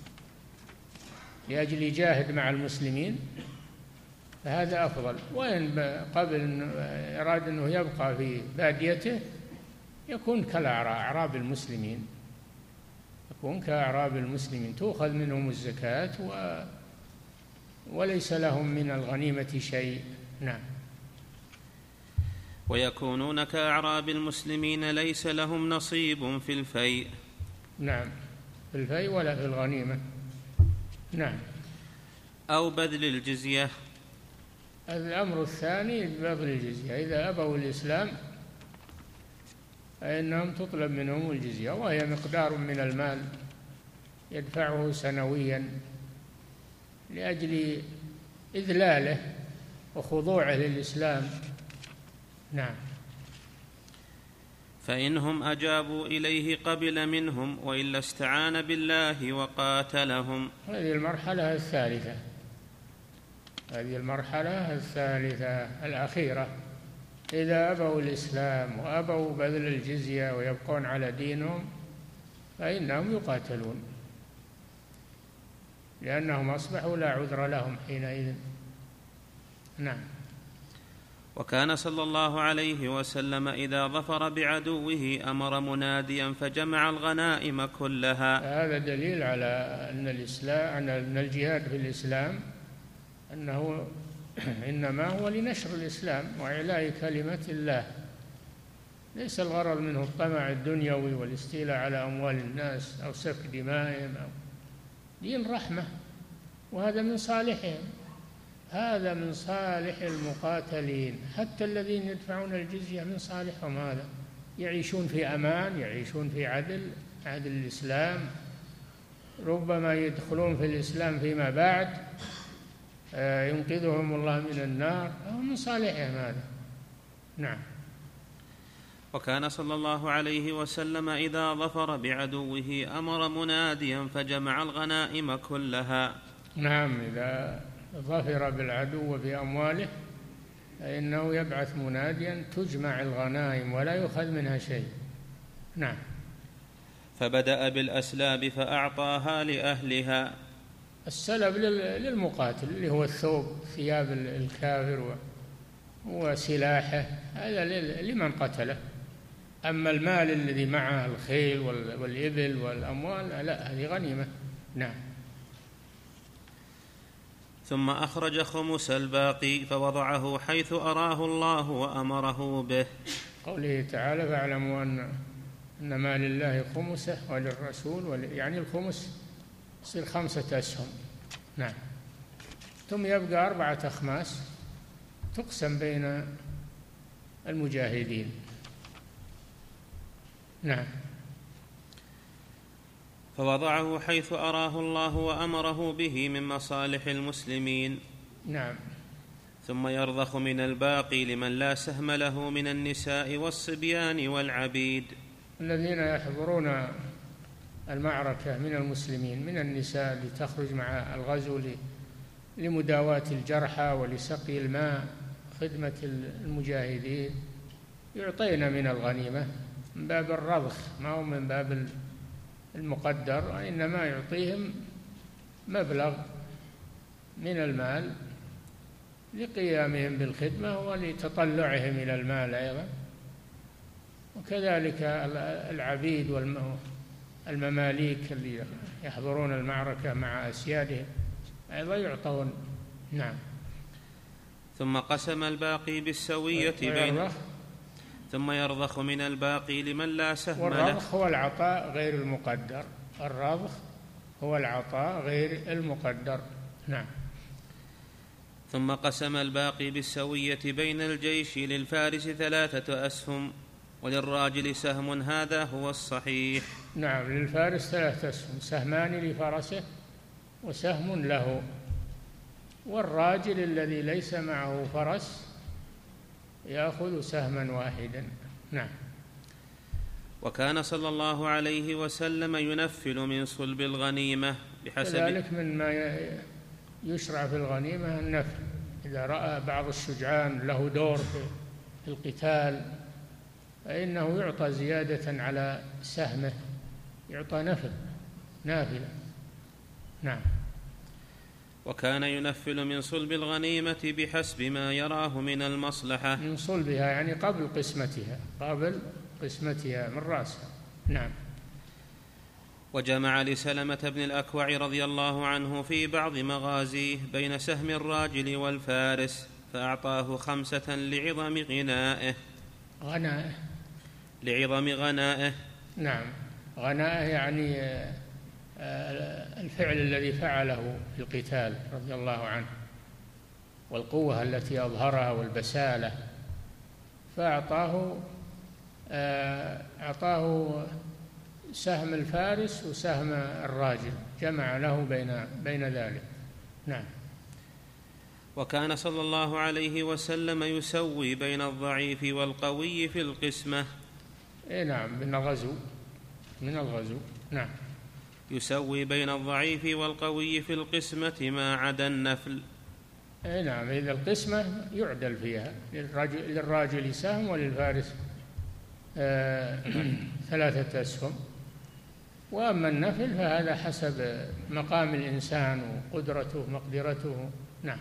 لأجل يجاهد مع المسلمين فهذا أفضل، وإن قبل أنه أراد أنه يبقى في باديته يكون كالأعراب المسلمين، يكون كأعراب المسلمين، تؤخذ منهم الزكاة و... وليس لهم من الغنيمة شيء. نعم. ويكونون كأعراب المسلمين ليس لهم نصيب في الفيء. نعم، في الفيء ولا في الغنيمة. نعم. أو بذل الجزية. الأمر الثاني بذل الجزية، إذا أبوا الإسلام فإنهم تطلب منهم الجزية، وهي مقدار من المال يدفعه سنويا لأجل إذلاله وخضوعه للإسلام. نعم. فإنهم أجابوا إليه قبل منهم، وإلا استعان بالله وقاتلهم. هذه المرحلة الثالثة، هذه المرحلة الثالثة الأخيرة، إذا أبوا الإسلام وأبوا بذل الجزية ويبقون على دينهم فإنهم يقاتلون، لأنهم أصبحوا لا عذر لهم حينئذ. نعم. وكان صلى الله عليه وسلم إذا ظفر بعدوه أمر مناديا فجمع الغنائم كلها. هذا دليل على أن الإسلام، أن الجهاد في الإسلام أنه إنما هو لنشر الإسلام وإعلاء كلمة الله، ليس الغرض منه الطمع الدنيوي والاستيلاء على أموال الناس أو سفك دمائهم أو دين رحمة، وهذا من صالحهم، هذا من صالح المقاتلين، حتى الذين يدفعون الجزية من صالحهم، هذا يعيشون في أمان، يعيشون في عدل، عدل الإسلام، ربما يدخلون في الإسلام فيما بعد ينقذهم الله من النار، من صالحهم هذا. نعم. وكان صلى الله عليه وسلم إذا ظفر بعدوه أمر مناديا فجمع الغنائم كلها. نعم، إذا ظفر بالعدو بأمواله فإنه يبعث مناديا تجمع الغنائم ولا يؤخذ منها شيء. نعم. فبدأ بالأسلاب فأعطاها لأهلها. السلب للمقاتل اللي هو الثوب، ثياب الكافر وسلاحه، هذا لمن قتله. أما المال الذي معه الخيل والإبل والأموال لا، هذه غنيمة. نعم. ثم أخرج خمس الباقي فوضعه حيث أراه الله وأمره به. قوله تعالى: فاعلموا أن أن ما لله خمسه وللرسول، يعني الخمس يصير خمسة أسهم. نعم. ثم يبقى أربعة أخماس تقسم بين المجاهدين. نعم. فوضعه حيث أراه الله وأمره به من مصالح المسلمين. نعم. ثم يرضخ من الباقي لمن لا سهم له من النساء والصبيان والعبيد. الذين يحضرون المعركة من المسلمين من النساء اللي تخرج مع الغزو لمداواة الجرحى ولسقي الماء، خدمة المجاهدين، يعطين من الغنيمة من باب الرضخ، ما هو من باب المقدر، إنما يعطيهم مبلغ من المال لقيامهم بالخدمة ولتطلعهم إلى المال أيضا. وكذلك العبيد والمماليك اللي يحضرون المعركة مع أسيادهم أيضا يعطون. نعم. ثم قسم الباقي بالسوية بين ثم يرضخ من الباقي لمن لا سهم له. والرضخ هو العطاء غير المقدر، الرضخ هو العطاء غير المقدر. نعم. ثم قسم الباقي بالسوية بين الجيش للفارس ثلاثة أسهم وللراجل سهم، هذا هو الصحيح. نعم، للفارس ثلاثة أسهم، سهمان لفرسه وسهم له، والراجل الذي ليس معه فرس يأخذ سهما واحدا. نعم. وكان صلى الله عليه وسلم ينفل من صلب الغنيمة بحسب ذلك من ما يشرع في الغنيمة النفل. إذا رأى بعض الشجعان له دور في القتال فإنه يعطى زيادة على سهمه، يعطى نفل نافلة. نعم. وكان ينفل من صلب الغنيمة بحسب ما يراه من المصلحة. من صلبها يعني قبل قسمتها، قبل قسمتها من رأسها. نعم. وجمع لسلمة بن الأكوع رضي الله عنه في بعض مغازيه بين سهم الراجل والفارس فأعطاه خمسة لعظم غنائه. غنائه لعظم غنائه. نعم. غنائه يعني الفعل الذي فعله في القتال رضي الله عنه والقوة التي أظهرها والبسالة، فأعطاه أعطاه سهم الفارس وسهم الراجل، جمع له بين بين ذلك. نعم. وكان صلى الله عليه وسلم يسوي بين الضعيف والقوي في القسمة. إيه نعم، من الغزو من الغزو. نعم. يسوي بين الضعيف والقوي في القسمة ما عدا النفل. إيه نعم، إذا القسمة يعدل فيها، للراجل, للراجل سهم وللفارس آه ثلاثة أسهم. وأما النفل فهذا حسب مقام الإنسان وقدرته مقدرته. نعم.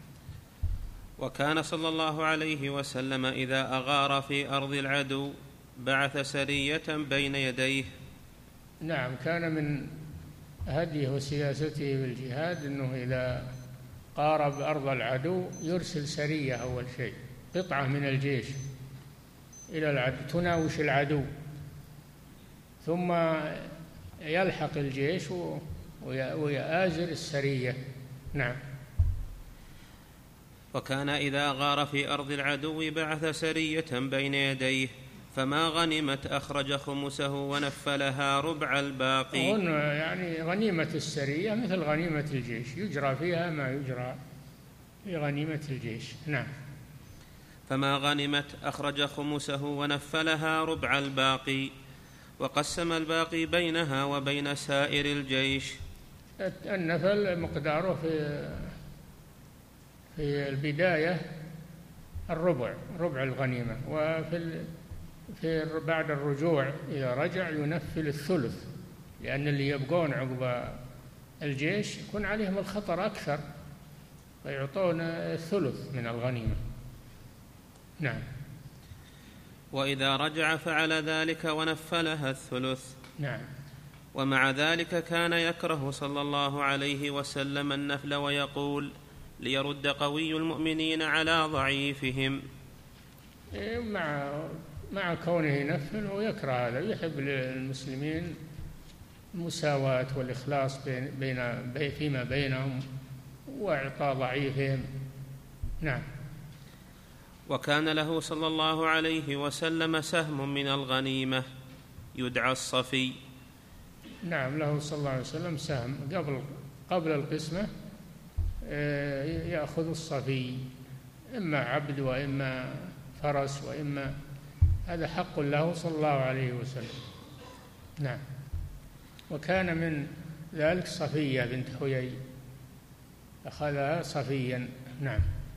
وكان صلى الله عليه وسلم إذا أغار في أرض العدو بعث سرية بين يديه. نعم، كان من هديه وسياسته بالجهاد أنه إذا قارب أرض العدو يرسل سرية أول شيء، قطعة من الجيش إلى العدو تناوش العدو، ثم يلحق الجيش ويآزر السرية. نعم. وكان إذا غار في أرض العدو بعث سرية بين يديه فما غنمت أخرج خمسه ونفلها ربع الباقي. يعني غنيمة السرية مثل غنيمة الجيش، يجرى فيها ما يجرى في غنيمة الجيش. نعم. فما غنمت أخرج خمسه ونفلها ربع الباقي، وقسم الباقي بينها وبين سائر الجيش. النفل مقداره في في البداية الربع، ربع الغنيمة، وفي في بعد الرجوع إذا رجع ينفل الثلث، لأن اللي يبقون عقب الجيش يكون عليهم الخطر أكثر فيعطون الثلث من الغنيمة. نعم. وإذا رجع فعل ذلك ونفلها الثلث. نعم. ومع ذلك كان يكره صلى الله عليه وسلم النفل ويقول: ليرد قوي المؤمنين على ضعيفهم. مع مع كونه نفل ويكره هذا، يحب للمسلمين المساواة والإخلاص بين بين فيما بينهم وإعطاء ضعيفهم. نعم. وكان له صلى الله عليه وسلم سهم من الغنيمة يدعى الصفي. نعم، له صلى الله عليه وسلم سهم قبل قبل القسمة، يأخذ الصفي، إما عبد وإما فرس وإما، هذا حق له صلى الله عليه وسلم. نعم. وكان من ذلك صفية بنت حيي، أخذها صفيا. نعم.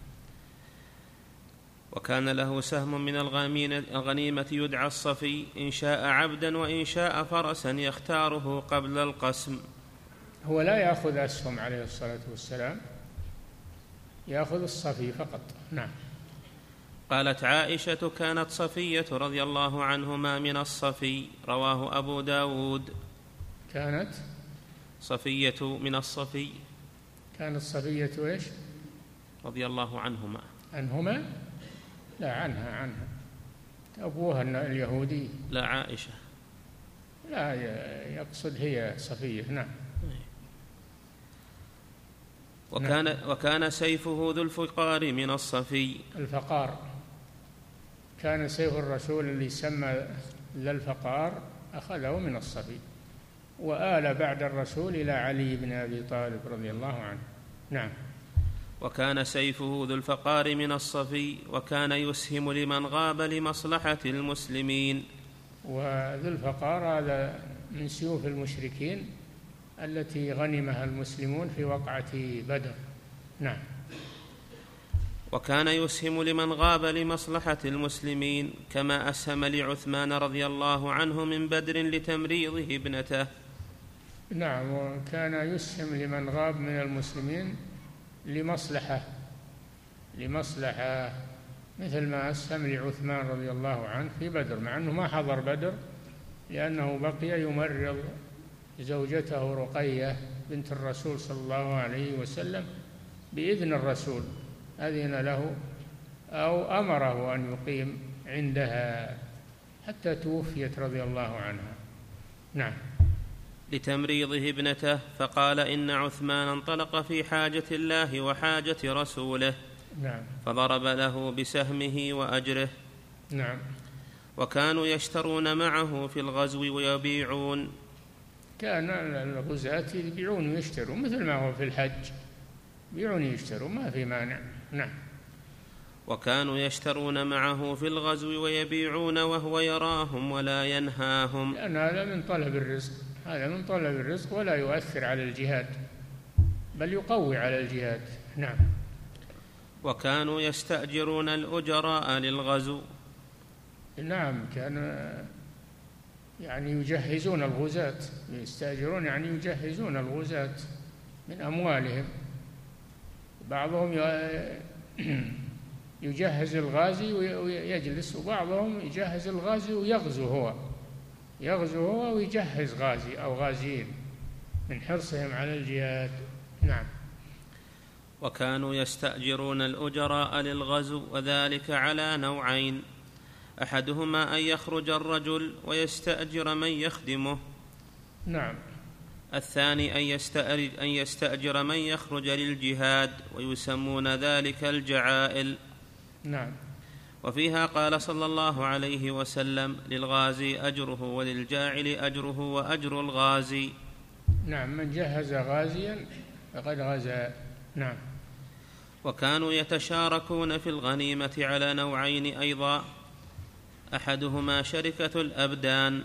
وكان له سهم من الغنيمة يدعى الصفي، إن شاء عبدا وإن شاء فرسا يختاره قبل القسم. هو لا يأخذ أسهم عليه الصلاة والسلام، يأخذ الصفي فقط. نعم. قالت عائشة: كانت صفية رضي الله عنهما من الصفي، رواه أبو داود. كانت صفية من الصفي. كانت صفية إيش؟ رضي الله عنهما. عنهما؟ لا، عنها عنها أبوها اليهودي. لا، عائشة. لا، يقصد هي صفية. نعم. وكان, نعم. وكان سيفه ذو الفقار من الصفي. الفقار كان سيف الرسول اللي سمى ذا الفقار أخذه من الصفي، وآل بعد الرسول إلى علي بن أبي طالب رضي الله عنه. نعم. وكان سيفه ذو الفقار من الصفي، وكان يسهم لمن غاب لمصلحة المسلمين. وذو الفقار هذا من سيوف المشركين التي غنمها المسلمون في وقعة بدر. نعم. وكان يسهم لمن غاب لمصلحة المسلمين، كما أسهم لعثمان رضي الله عنه من بدر لتمريضه ابنته. نعم. وكان يسهم لمن غاب من المسلمين لمصلحة لمصلحة مثل ما أسهم لعثمان رضي الله عنه في بدر، مع أنه ما حضر بدر لأنه بقي يمرض زوجته رقية بنت الرسول صلى الله عليه وسلم بإذن الرسول، أذن له أو أمره أن يقيم عندها حتى توفيت رضي الله عنها. نعم. لتمريضه ابنته، فقال: إن عثمان انطلق في حاجة الله وحاجة رسوله. نعم. فضرب له بسهمه وأجره. نعم. وكانوا يشترون معه في الغزو ويبيعون. كان الغزاة يبيعون ويشترون مثل ما هو في الحج، يبيعون ويشترون، ما في مانع. نعم. وكانوا يشترون معه في الغزو ويبيعون وهو يراهم ولا ينهاهم، لأن هذا من طلب الرزق، هذا من طلب الرزق ولا يؤثر على الجهاد بل يقوي على الجهاد. نعم. وكانوا يستأجرون الأجراء للغزو. نعم. كان يعني يجهزون الغزاة، يستأجرون يعني يجهزون الغزاة من أموالهم. بعضهم يجهز الغازي ويجلس، وبعضهم يجهز الغازي ويغزو هو يغزو هو ويجهز غازي أو غازيين من حرصهم على الجهاد. نعم. وكانوا يستأجرون الأجراء للغزو، وذلك على نوعين: أحدهما أن يخرج الرجل ويستأجر من يخدمه. نعم. الثاني أن يستأجر من يخرج للجهاد، ويسمون ذلك الجعائل. نعم. وفيها قال صلى الله عليه وسلم: للغازي أجره وللجاعل أجره وأجر الغازي. نعم، من جهز غازيا فقد غزا. نعم. وكانوا يتشاركون في الغنيمة على نوعين أيضا، أحدهما شركة الأبدان.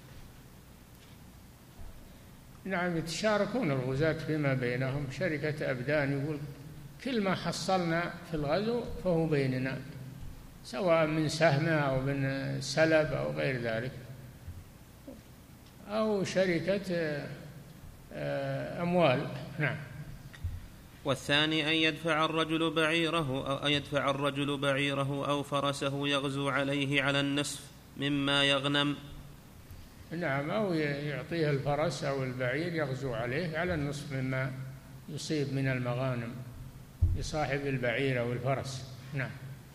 نعم، يتشاركون الغزاة فيما بينهم شركة أبدان، يقول كل ما حصلنا في الغزو فهو بيننا، سواء من سهم أو من سلب أو غير ذلك، أو شركة أموال. نعم. والثاني أن يدفع الرجل بعيره أو أن يدفع الرجل بعيره أو فرسه يغزو عليه على النصف مما يغنم. نعم، أو يعطيه الفرس أو البعير يغزو عليه على النصف مما يصيب من المغانم لصاحب البعير أو الفرس. نعم.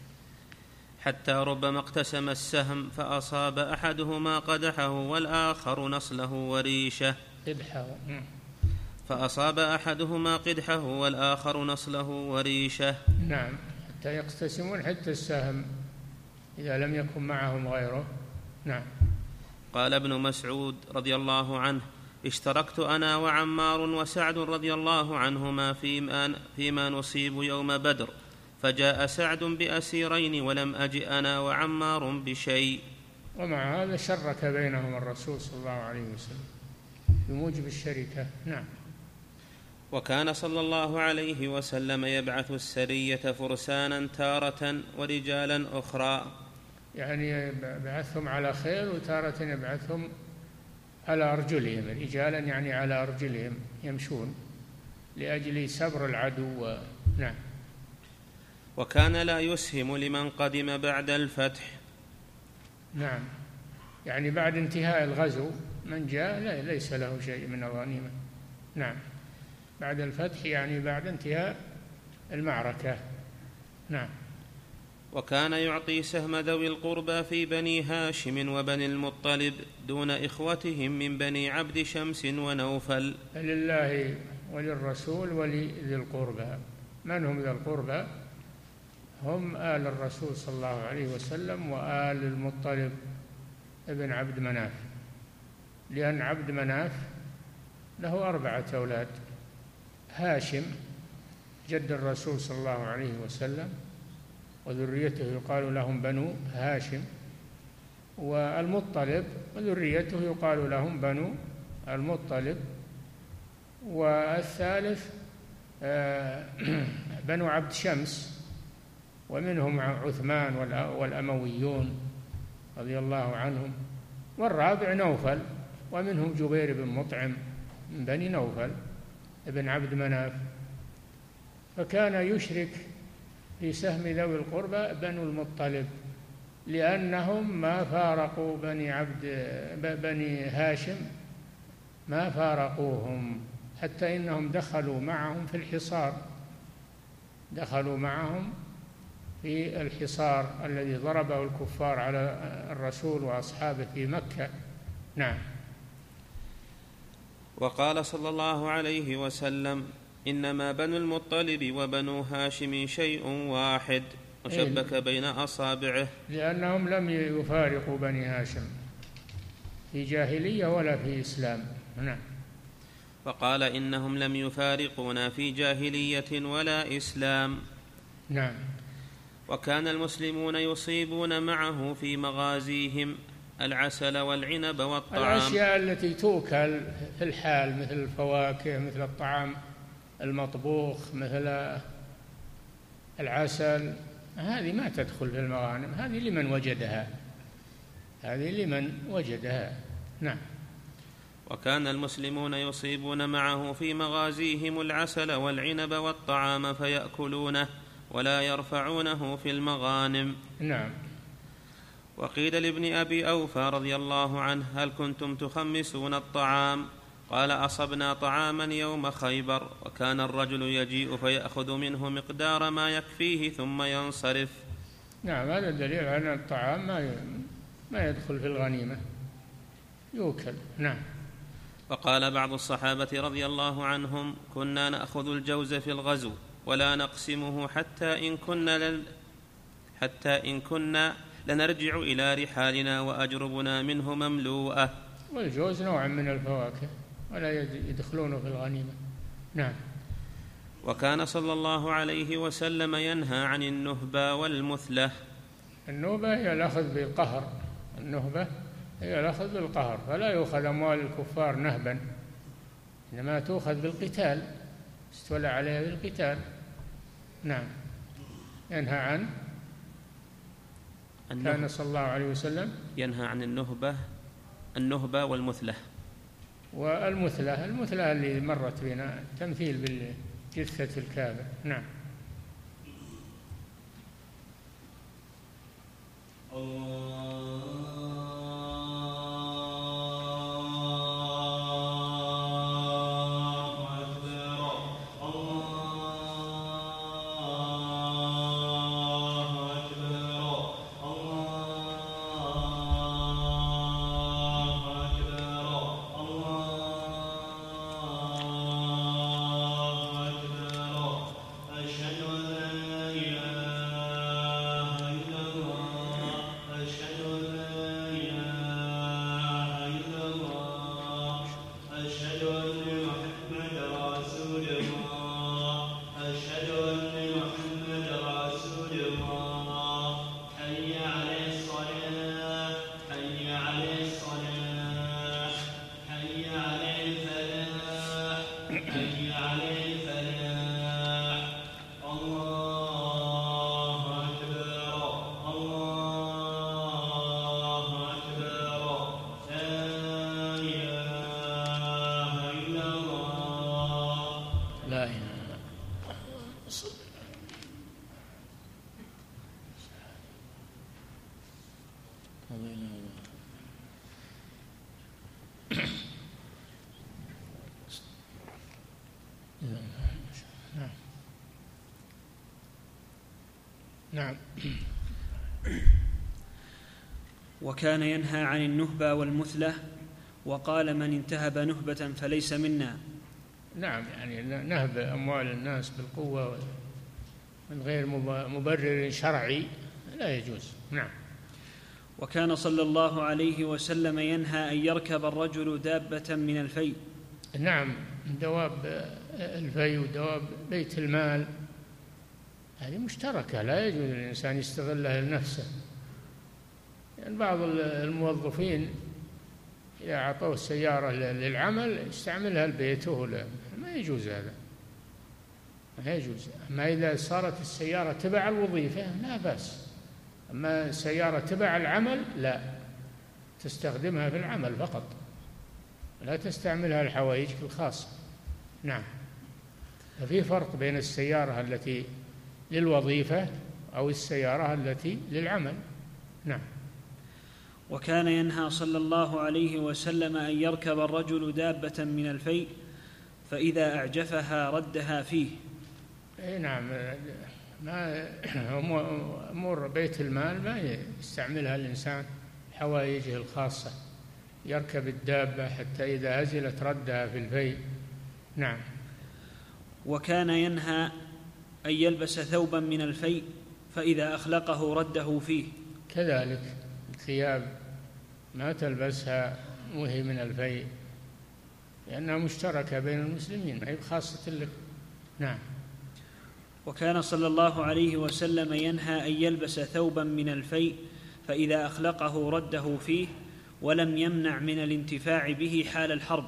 حتى ربما اقتسم السهم فأصاب أحدهما قدحه والآخر نصله وريشه. قدحه. فأصاب أحدهما قدحه والآخر نصله وريشه. نعم، حتى يقتسمون حتى السهم إذا لم يكن معهم غيره. نعم. قال ابن مسعود رضي الله عنه: اشتركت أنا وعمار وسعد رضي الله عنهما فيما, فيما نصيب يوم بدر، فجاء سعد بأسيرين ولم أجئ أنا وعمار بشيء. ومع هذا شرك بينهم الرسول صلى الله عليه وسلم بموجب الشركة. نعم. وكان صلى الله عليه وسلم يبعث السرية فرسانا تارة ورجالا أخرى، يعني يبعثهم على خيل، وتارة يبعثهم على أرجلهم، رجالا يعني على أرجلهم يمشون لأجل سبر العدو. نعم. وكان لا يسهم لمن قدم بعد الفتح. نعم، يعني بعد انتهاء الغزو من جاء لا ليس له شيء من الغنيمة. نعم، بعد الفتح يعني بعد انتهاء المعركة. نعم. وكان يعطي سهم ذوي القربى في بني هاشم وبني المطلب دون إخوتهم من بني عبد شمس ونوفل. لله وللرسول ولذي القربى. من هم ذي القربى؟ هم آل الرسول صلى الله عليه وسلم وآل المطلب ابن عبد مناف، لأن عبد مناف له أربعة أولاد: هاشم جد الرسول صلى الله عليه وسلم وذريته يقال لهم بنو هاشم، والمطلب وذريته يقال لهم بنو المطلب، والثالث بنو عبد شمس ومنهم عثمان والأمويون رضي الله عنهم، والرابع نوفل ومنهم جبير بن مطعم من بني نوفل ابن عبد مناف. فكان يشرك في سهم ذوي القربى بنو المطلب، لأنهم ما فارقوا بني عبد بني هاشم، ما فارقوهم، حتى إنهم دخلوا معهم في الحصار، دخلوا معهم في الحصار الذي ضربه الكفار على الرسول وأصحابه في مكة. نعم. وقال صلى الله عليه وسلم: إنما بنو المطلب وبنو هاشم شيء واحد، وشبك بين أصابعه، لأنهم لم يفارقوا بني هاشم في جاهلية ولا في إسلام. نعم. وقال: إنهم لم يفارقونا في جاهلية ولا إسلام. نعم. وكان المسلمون يصيبون معه في مغازيهم العسل والعنب والطعام، الأشياء التي تؤكل في الحال مثل الفواكه، مثل الطعام المطبوخ، مثل العسل، هذه ما تدخل في المغانم، هذه لمن وجدها، هذه لمن وجدها. نعم. وكان المسلمون يصيبون معه في مغازيهم العسل والعنب والطعام فيأكلونه ولا يرفعونه في المغانم. نعم. وقيل لابن أبي أوفى رضي الله عنه: هل كنتم تخمسون الطعام؟ قال: أصبنا طعاما يوم خيبر، وكان الرجل يجيء فيأخذ منه مقدار ما يكفيه ثم ينصرف. نعم، هذا دليل على أن الطعام ما ما يدخل في الغنيمة، يؤكل. نعم. وقال بعض الصحابة رضي الله عنهم: كنا نأخذ الجوز في الغزو ولا نقسمه حتى إن كنا لل حتى إن كنا لنرجع إلى رحالنا وأجربنا منه مملوءة. والجوز نوع من الفواكه ولا يدخلونه في الغنيمة. نعم. وكان صلى الله عليه وسلم ينهى عن النهبة والمثلة. النهبة هي الأخذ بالقهر، النهبة هي الأخذ بالقهر، فلا يؤخذ أموال الكفار نهبا، إنما تؤخذ بالقتال، استولى عليها بالقتال. نعم. ينهى عن كان صلى الله عليه وسلم ينهى عن النهبة النهبة والمثلة. والمثلة المثلة اللي مرت بنا تمثيل بالجثة الكافر. نعم. نعم. وكان ينهى عن النهبة والمثلة، وقال من انتهب نهبة فليس منا. نعم، يعني نهب أموال الناس بالقوة من غير مبرر شرعي لا يجوز. نعم. وكان صلى الله عليه وسلم ينهى أن يركب الرجل دابة من الفيء. نعم، دواب الفيء ودواب بيت المال هذه مشتركة، لا يجوز للإنسان يستغلها لنفسه. يعني بعض الموظفين إذا أعطوه السيارة للعمل يستعملها لبيته ولا ما يجوز هذا، ما يجوز. أما إذا صارت السيارة تبع الوظيفة لا بأس، أما السيارة تبع العمل لا، تستخدمها في العمل فقط، لا تستعملها لحوائجك الخاصة. نعم. ففي فرق بين السيارة التي للوظيفة أو السيارة التي للعمل. نعم. وكان ينهى صلى الله عليه وسلم أن يركب الرجل دابة من الفيء فإذا أعجفها ردها فيه. أي نعم، ما أمور بيت المال ما يستعملها الإنسان حوائجه الخاصة، يركب الدابة حتى إذا هزلت ردها في الفيء. نعم. وكان ينهى أن يلبس ثوبا من الفيء فإذا أخلقه رده فيه. كذلك الثياب ما تلبسها وهي من الفيء لأنها مشتركة بين المسلمين، ما هي خاصة لك. نعم. وكان صلى الله عليه وسلم ينهى أن يلبس ثوبا من الفيء فإذا أخلقه رده فيه، ولم يمنع من الانتفاع به حال الحرب.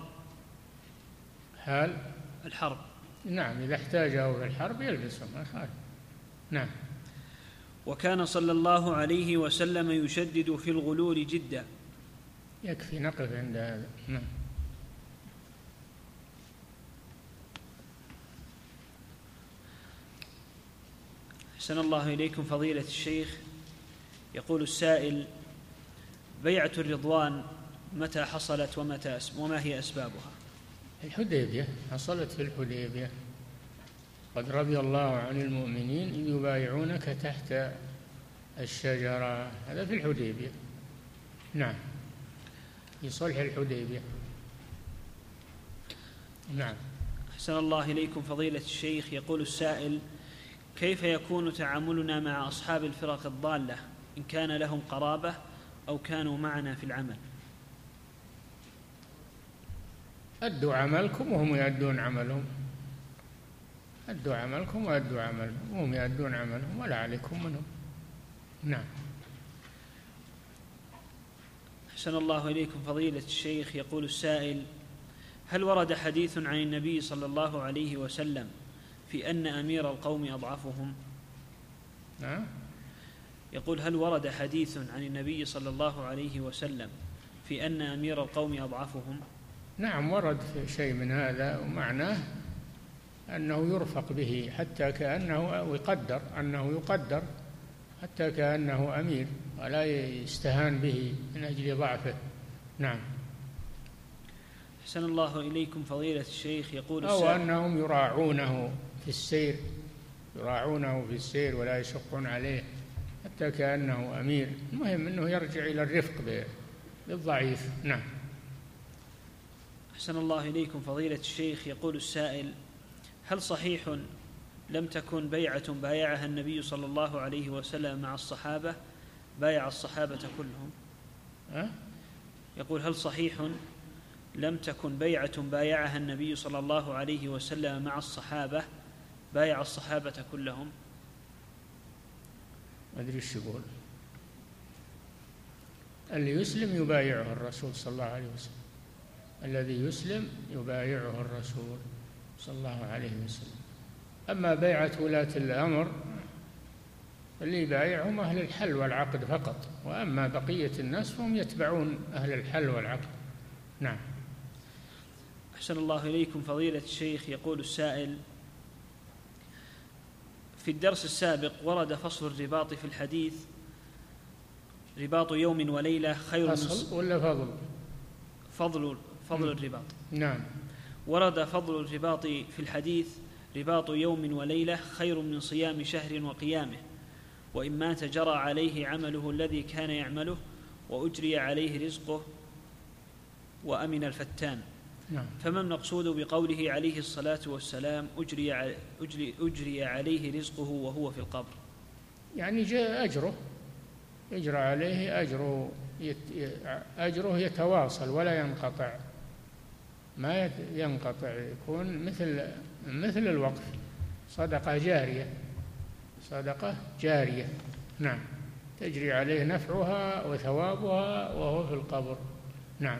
حال الحرب نعم، إذا احتاجه في الحرب يلبسه ما خالف. نعم. وكان صلى الله عليه وسلم يشدد في الغلول جدا. يكفي نقف عند هذا. نعم. أحسن الله إليكم فضيلة الشيخ. يقول السائل: بيعة الرضوان متى حصلت ومتى وما هي أسبابها؟ الحديبية، حصلت في الحديبية. قد رضي الله عن المؤمنين إذ يبايعونك تحت الشجرة، هذا في الحديبية. نعم، في صلح الحديبية. نعم. أحسن الله إليكم فضيلة الشيخ. يقول السائل: كيف يكون تعاملنا مع أصحاب الفرق الضالة إن كان لهم قرابة أو كانوا معنا في العمل؟ أدوا عملكم وهم يأدون عملهم، أدوا عملكم وأدوا عملهم وهم يأدون عملهم ولا عليكم منهم. نعم. أحسن الله إليكم فضيلة الشيخ. يقول السائل: هل ورد حديث عن النبي صلى الله عليه وسلم في أن أمير القوم أضعفهم؟ نعم. يقول: هل ورد حديث عن النبي صلى الله عليه وسلم في أن أمير القوم أضعفهم؟ نعم، ورد شيء من هذا، ومعناه أنه يرفق به حتى كأنه يقدر أنه يقدر حتى كأنه أمير، ولا يستهان به من أجل ضعفه. نعم. أحسن الله إليكم فضيلة الشيخ. يقول أو أنهم يراعونه في السير، يراعونه في السير ولا يشقون عليه حتى كأنه أمير. المهم أنه يرجع إلى الرفق بالضعيف. نعم. أحسن الله إليكم فضيلة الشيخ. يقول السائل: هل صحيح لم تكن بيعة بايعها النبي صلى الله عليه وسلم مع الصحابة بايع الصحابة كلهم؟ أه؟ يقول: هل صحيح لم تكن بيعة بايعها النبي صلى الله عليه وسلم مع الصحابة بايع الصحابة كلهم؟ ما أدري ايش يقول. اللي يسلم يبايعه الرسول صلى الله عليه وسلم، الذي يسلم يبايعه الرسول صلى الله عليه وسلم. أما بيعة ولاة الأمر اللي يبايعهم أهل الحل والعقد فقط، وأما بقية الناس فهم يتبعون أهل الحل والعقد. نعم. أحسن الله إليكم فضيلة الشيخ. يقول السائل: في الدرس السابق ورد فصل الرباط في الحديث: رباط يوم وليلة خير من فصل ولا فضل؟ فضل فضل الرباط. نعم. ورد فضل الرباط في الحديث: رباط يوم وليلة خير من صيام شهر وقيامه، وإن مات جرى عليه عمله الذي كان يعمله وأجري عليه رزقه وأمن الفتان. نعم. فما المقصود بقوله عليه الصلاة والسلام: أجري, أجري, أجري عليه رزقه وهو في القبر؟ يعني جاء أجره، يجرى عليه أجره، أجره يتواصل ولا ينقطع، ما ينقطع، يكون مثل مثل الوقف، صدقة جارية، صدقة جارية. نعم. تجري عليه نفعها وثوابها وهو في القبر. نعم.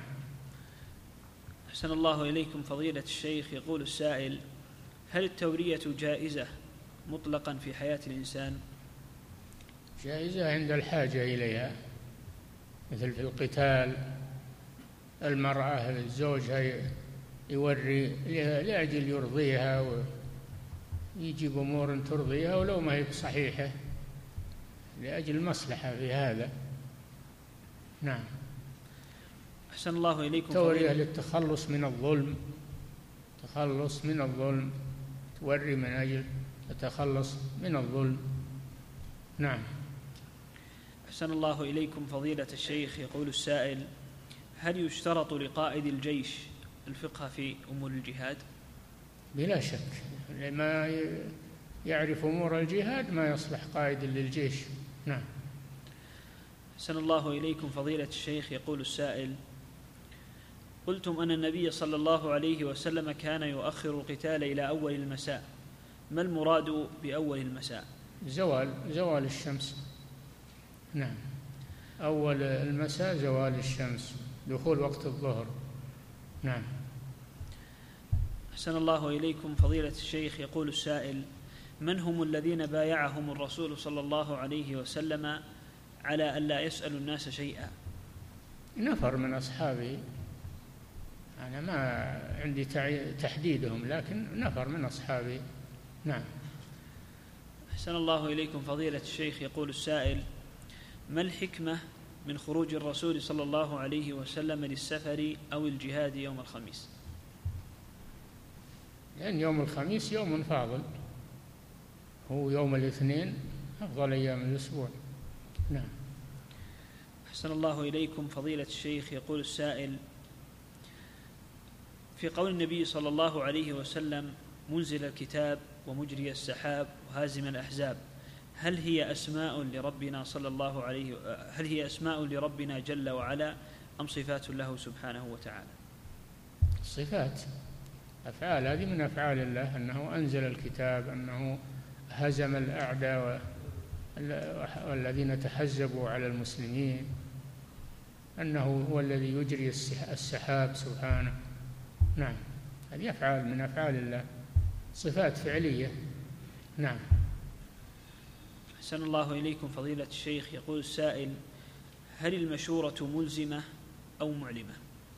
أحسن الله إليكم فضيلة الشيخ. يقول السائل: هل التورية جائزة مطلقا في حياة الإنسان؟ جائزة عند الحاجة إليها، مثل في القتال، المرأة الزوجها يوري لأجل يرضيها ويجيب أمور ترضيها ولو ما هي صحيحة، لأجل مصلحة في هذا. نعم. أحسن الله إليكم. تورية للتخلص من الظلم، تخلص من الظلم، توري من أجل التخلص من الظلم. نعم. أحسن الله إليكم فضيلة الشيخ. يقول السائل: هل يشترط لقائد الجيش الفقه في أمور الجهاد؟ بلا شك، لما يعرف أمور الجهاد ما يصلح قائد للجيش. نعم. أحسن الله إليكم فضيلة الشيخ. يقول السائل: قلتم أن النبي صلى الله عليه وسلم كان يؤخر القتال إلى أول المساء، ما المراد بأول المساء؟ زوال زوال الشمس. نعم. أول المساء زوال الشمس، دخول وقت الظهر. نعم. أحسن الله إليكم فضيلة الشيخ. يقول السائل: من هم الذين بايعهم الرسول صلى الله عليه وسلم على أن لا يسألوا الناس شيئا؟ نفر من أصحابه، أنا ما عندي تحديدهم، لكن نفر من أصحابه. نعم. أحسن الله إليكم فضيلة الشيخ. يقول السائل: ما الحكمة من خروج الرسول صلى الله عليه وسلم للسفر أو الجهاد يوم الخميس؟ لأن يوم الخميس يوم فاضل، هو يوم الاثنين أفضل أيام الأسبوع. نعم. أحسن الله إليكم فضيلة الشيخ. يقول السائل: في قول النبي صلى الله عليه وسلم: منزل الكتاب ومجري السحاب وهازم الأحزاب هل هي أسماء لربنا صلى الله عليه هل هي أسماء لربنا جل وعلا أم صفات له سبحانه وتعالى؟ صفات، أفعال، هذه من أفعال الله، أنه أنزل الكتاب، أنه هزم الأعداء والذين تحزبوا على المسلمين، أنه هو الذي يجري السحاب سبحانه. نعم، هذه أفعال من أفعال الله، صفات فعلية. نعم. أحسن الله إليكم فضيلة الشيخ. يقول السائل: هل المشورة ملزمة أو معلمة؟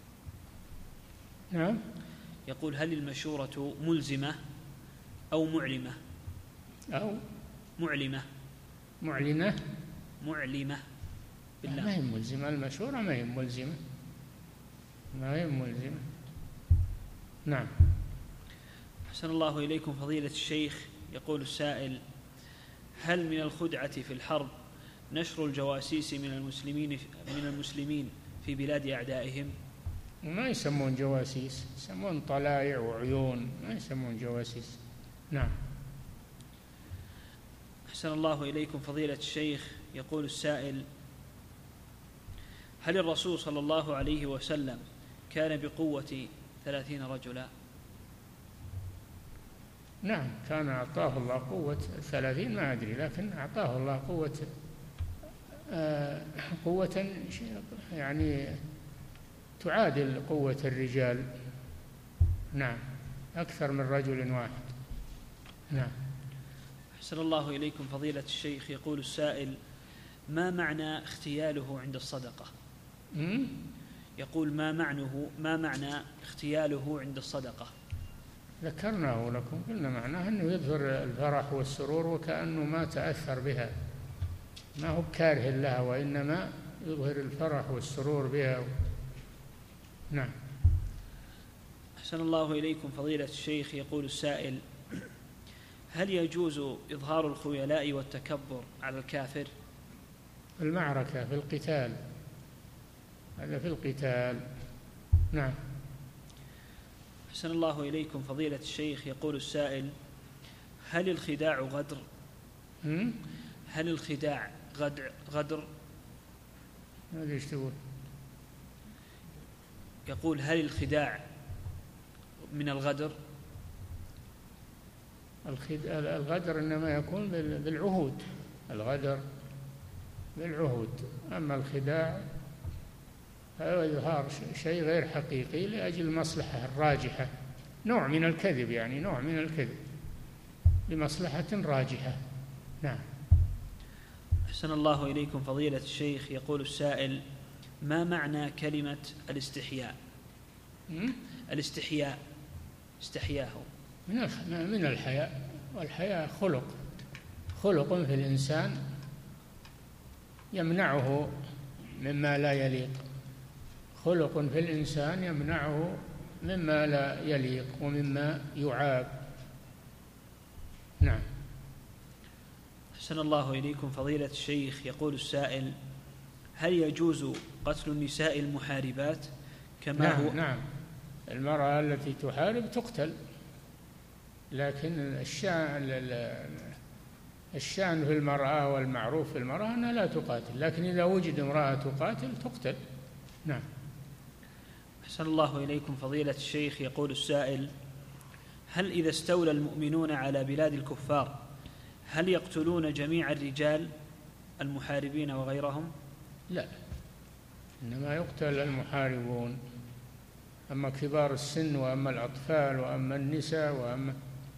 نعم. يقول: هل المشورة ملزمة أو معلمة؟ أو معلمة. معلنة. معلمة بالله. ما هي ملزمة، المشورة ما هي ملزمة، ما هي ملزمة. نعم. أحسن الله إليكم فضيلة الشيخ. يقول السائل: هل من الخدعة في الحرب نشر الجواسيس من المسلمين من المسلمين في بلاد أعدائهم؟ ما يسمون جواسيس، يسمون طلائع وعيون، ما يسمون جواسيس. نعم. أحسن الله إليكم فضيلة الشيخ. يقول السائل: هل الرسول صلى الله عليه وسلم كان بقوة ثلاثين رجلا؟ نعم، كان أعطاه الله قوة ثلاثين، ما أدري، لكن أعطاه الله قوة آه قوة يعني تعادل قوة الرجال. نعم، أكثر من رجل واحد. نعم. أحسن الله إليكم فضيلة الشيخ. يقول السائل: ما معنى اختياله عند الصدقة؟ م? يقول: ما معنه ما معنى اختياله عند الصدقة؟ ذكرناه لكم، قلنا معناه أنه يظهر الفرح والسرور وكأنه ما تأثر بها، ما هو كاره لها، وإنما يظهر الفرح والسرور بها. نعم. أحسن الله إليكم فضيلة الشيخ. يقول السائل: هل يجوز إظهار الخيلاء والتكبر على الكافر؟ في المعركة، في القتال، هذا في القتال. نعم. أحسن الله إليكم فضيلة الشيخ. يقول السائل: هل الخداع غدر؟ م? هل الخداع غدر غدر؟ هذا ايش تقول؟ يقول: هل الخداع من الغدر؟ الغدر إنما يكون بالعهود، الغدر بالعهود، أما الخداع فهو إظهار شيء غير حقيقي لأجل المصلحة الراجحة، نوع من الكذب، يعني نوع من الكذب لمصلحة راجحة. نعم. أحسن الله إليكم فضيلة الشيخ. يقول السائل: ما معنى كلمة الاستحياء؟ م? الاستحياء استحياه من من الحياء، والحياء خلق خلق في الإنسان يمنعه مما لا يليق، خلق في الإنسان يمنعه مما لا يليق ومما يعاب. نعم. أحسن الله إليكم فضيلة الشيخ. يقول السائل: هل يجوز قتل النساء المحاربات كما نعم هو؟ نعم، المرأة التي تحارب تقتل، لكن الشأن الشأن في المرأة والمعروف في المرأة أنها لا تقاتل، لكن إذا وجد امرأة تقاتل تقتل. نعم. أحسن الله إليكم فضيلة الشيخ. يقول السائل: هل إذا استولى المؤمنون على بلاد الكفار هل يقتلون جميع الرجال المحاربين وغيرهم؟ لا، إنما يقتل المحاربون، أما كبار السن وأما الأطفال وأما النساء وأما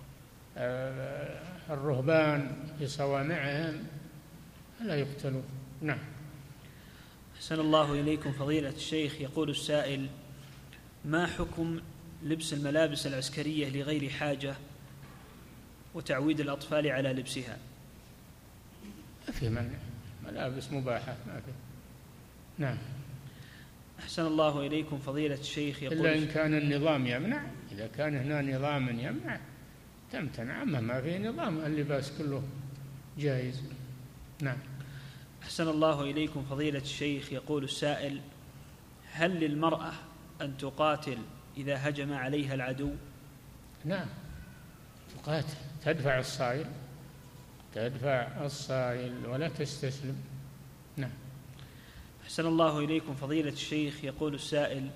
الرهبان في صوامعهم لا يقتلون. نعم. أحسن الله إليكم فضيلة الشيخ. يقول السائل: ما حكم لبس الملابس العسكرية لغير حاجة وتعويد الأطفال على لبسها؟ ما في منع، ملابس مباحة، ما في. نعم. أحسن الله إليكم فضيلة الشيخ. يقول: إلا إن كان النظام يمنع، إذا كان هنا نظام يمنع تمتنع، أما ما في نظام اللباس كله جائز. نعم. أحسن الله إليكم فضيلة الشيخ. يقول السائل: هل للمرأة أن تقاتل إذا هجم عليها العدو؟ نعم، تقاتل، تدفع الصائل، تدفع الصائل ولا تستسلم. نعم. أحسن الله إليكم فضيلة الشيخ. يقول السائل: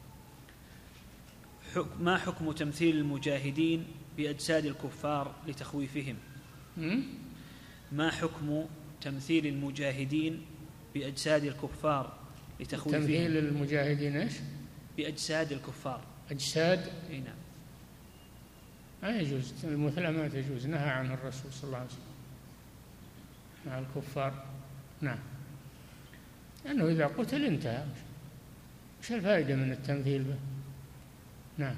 ما حكم تمثيل المجاهدين بأجساد الكفار لتخويفهم؟ ما حكم تمثيل المجاهدين بأجساد الكفار لتخويفهم؟ تمثيل المجاهدين ايش؟ بأجساد الكفار. أجساد؟ اي نعم. ما يجوز، المثلى ما تجوز، نهى عنه الرسول صلى الله عليه وسلم مع الكفار. نعم. لأنه إذا قتل انتهى، وش الفائدة من التمثيل به؟ نعم.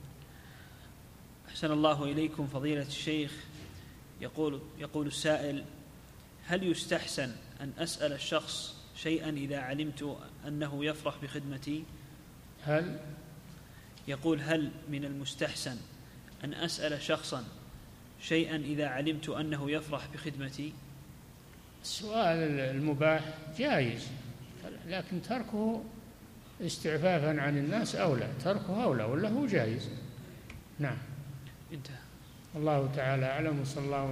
أحسن الله إليكم فضيلة الشيخ. يقول يقول السائل: هل يستحسن أن أسأل الشخص شيئا إذا علمت أنه يفرح بخدمتي؟ هل يقول: هل من المستحسن أن أسأل شخصا شيئا إذا علمت أنه يفرح بخدمتي؟ السؤال المباح جائز، لكن تركه استعفافا عن الناس أولى، تركه أولى ولا هو جائز. نعم. انتهى. الله تعالى أعلم. وصلى الله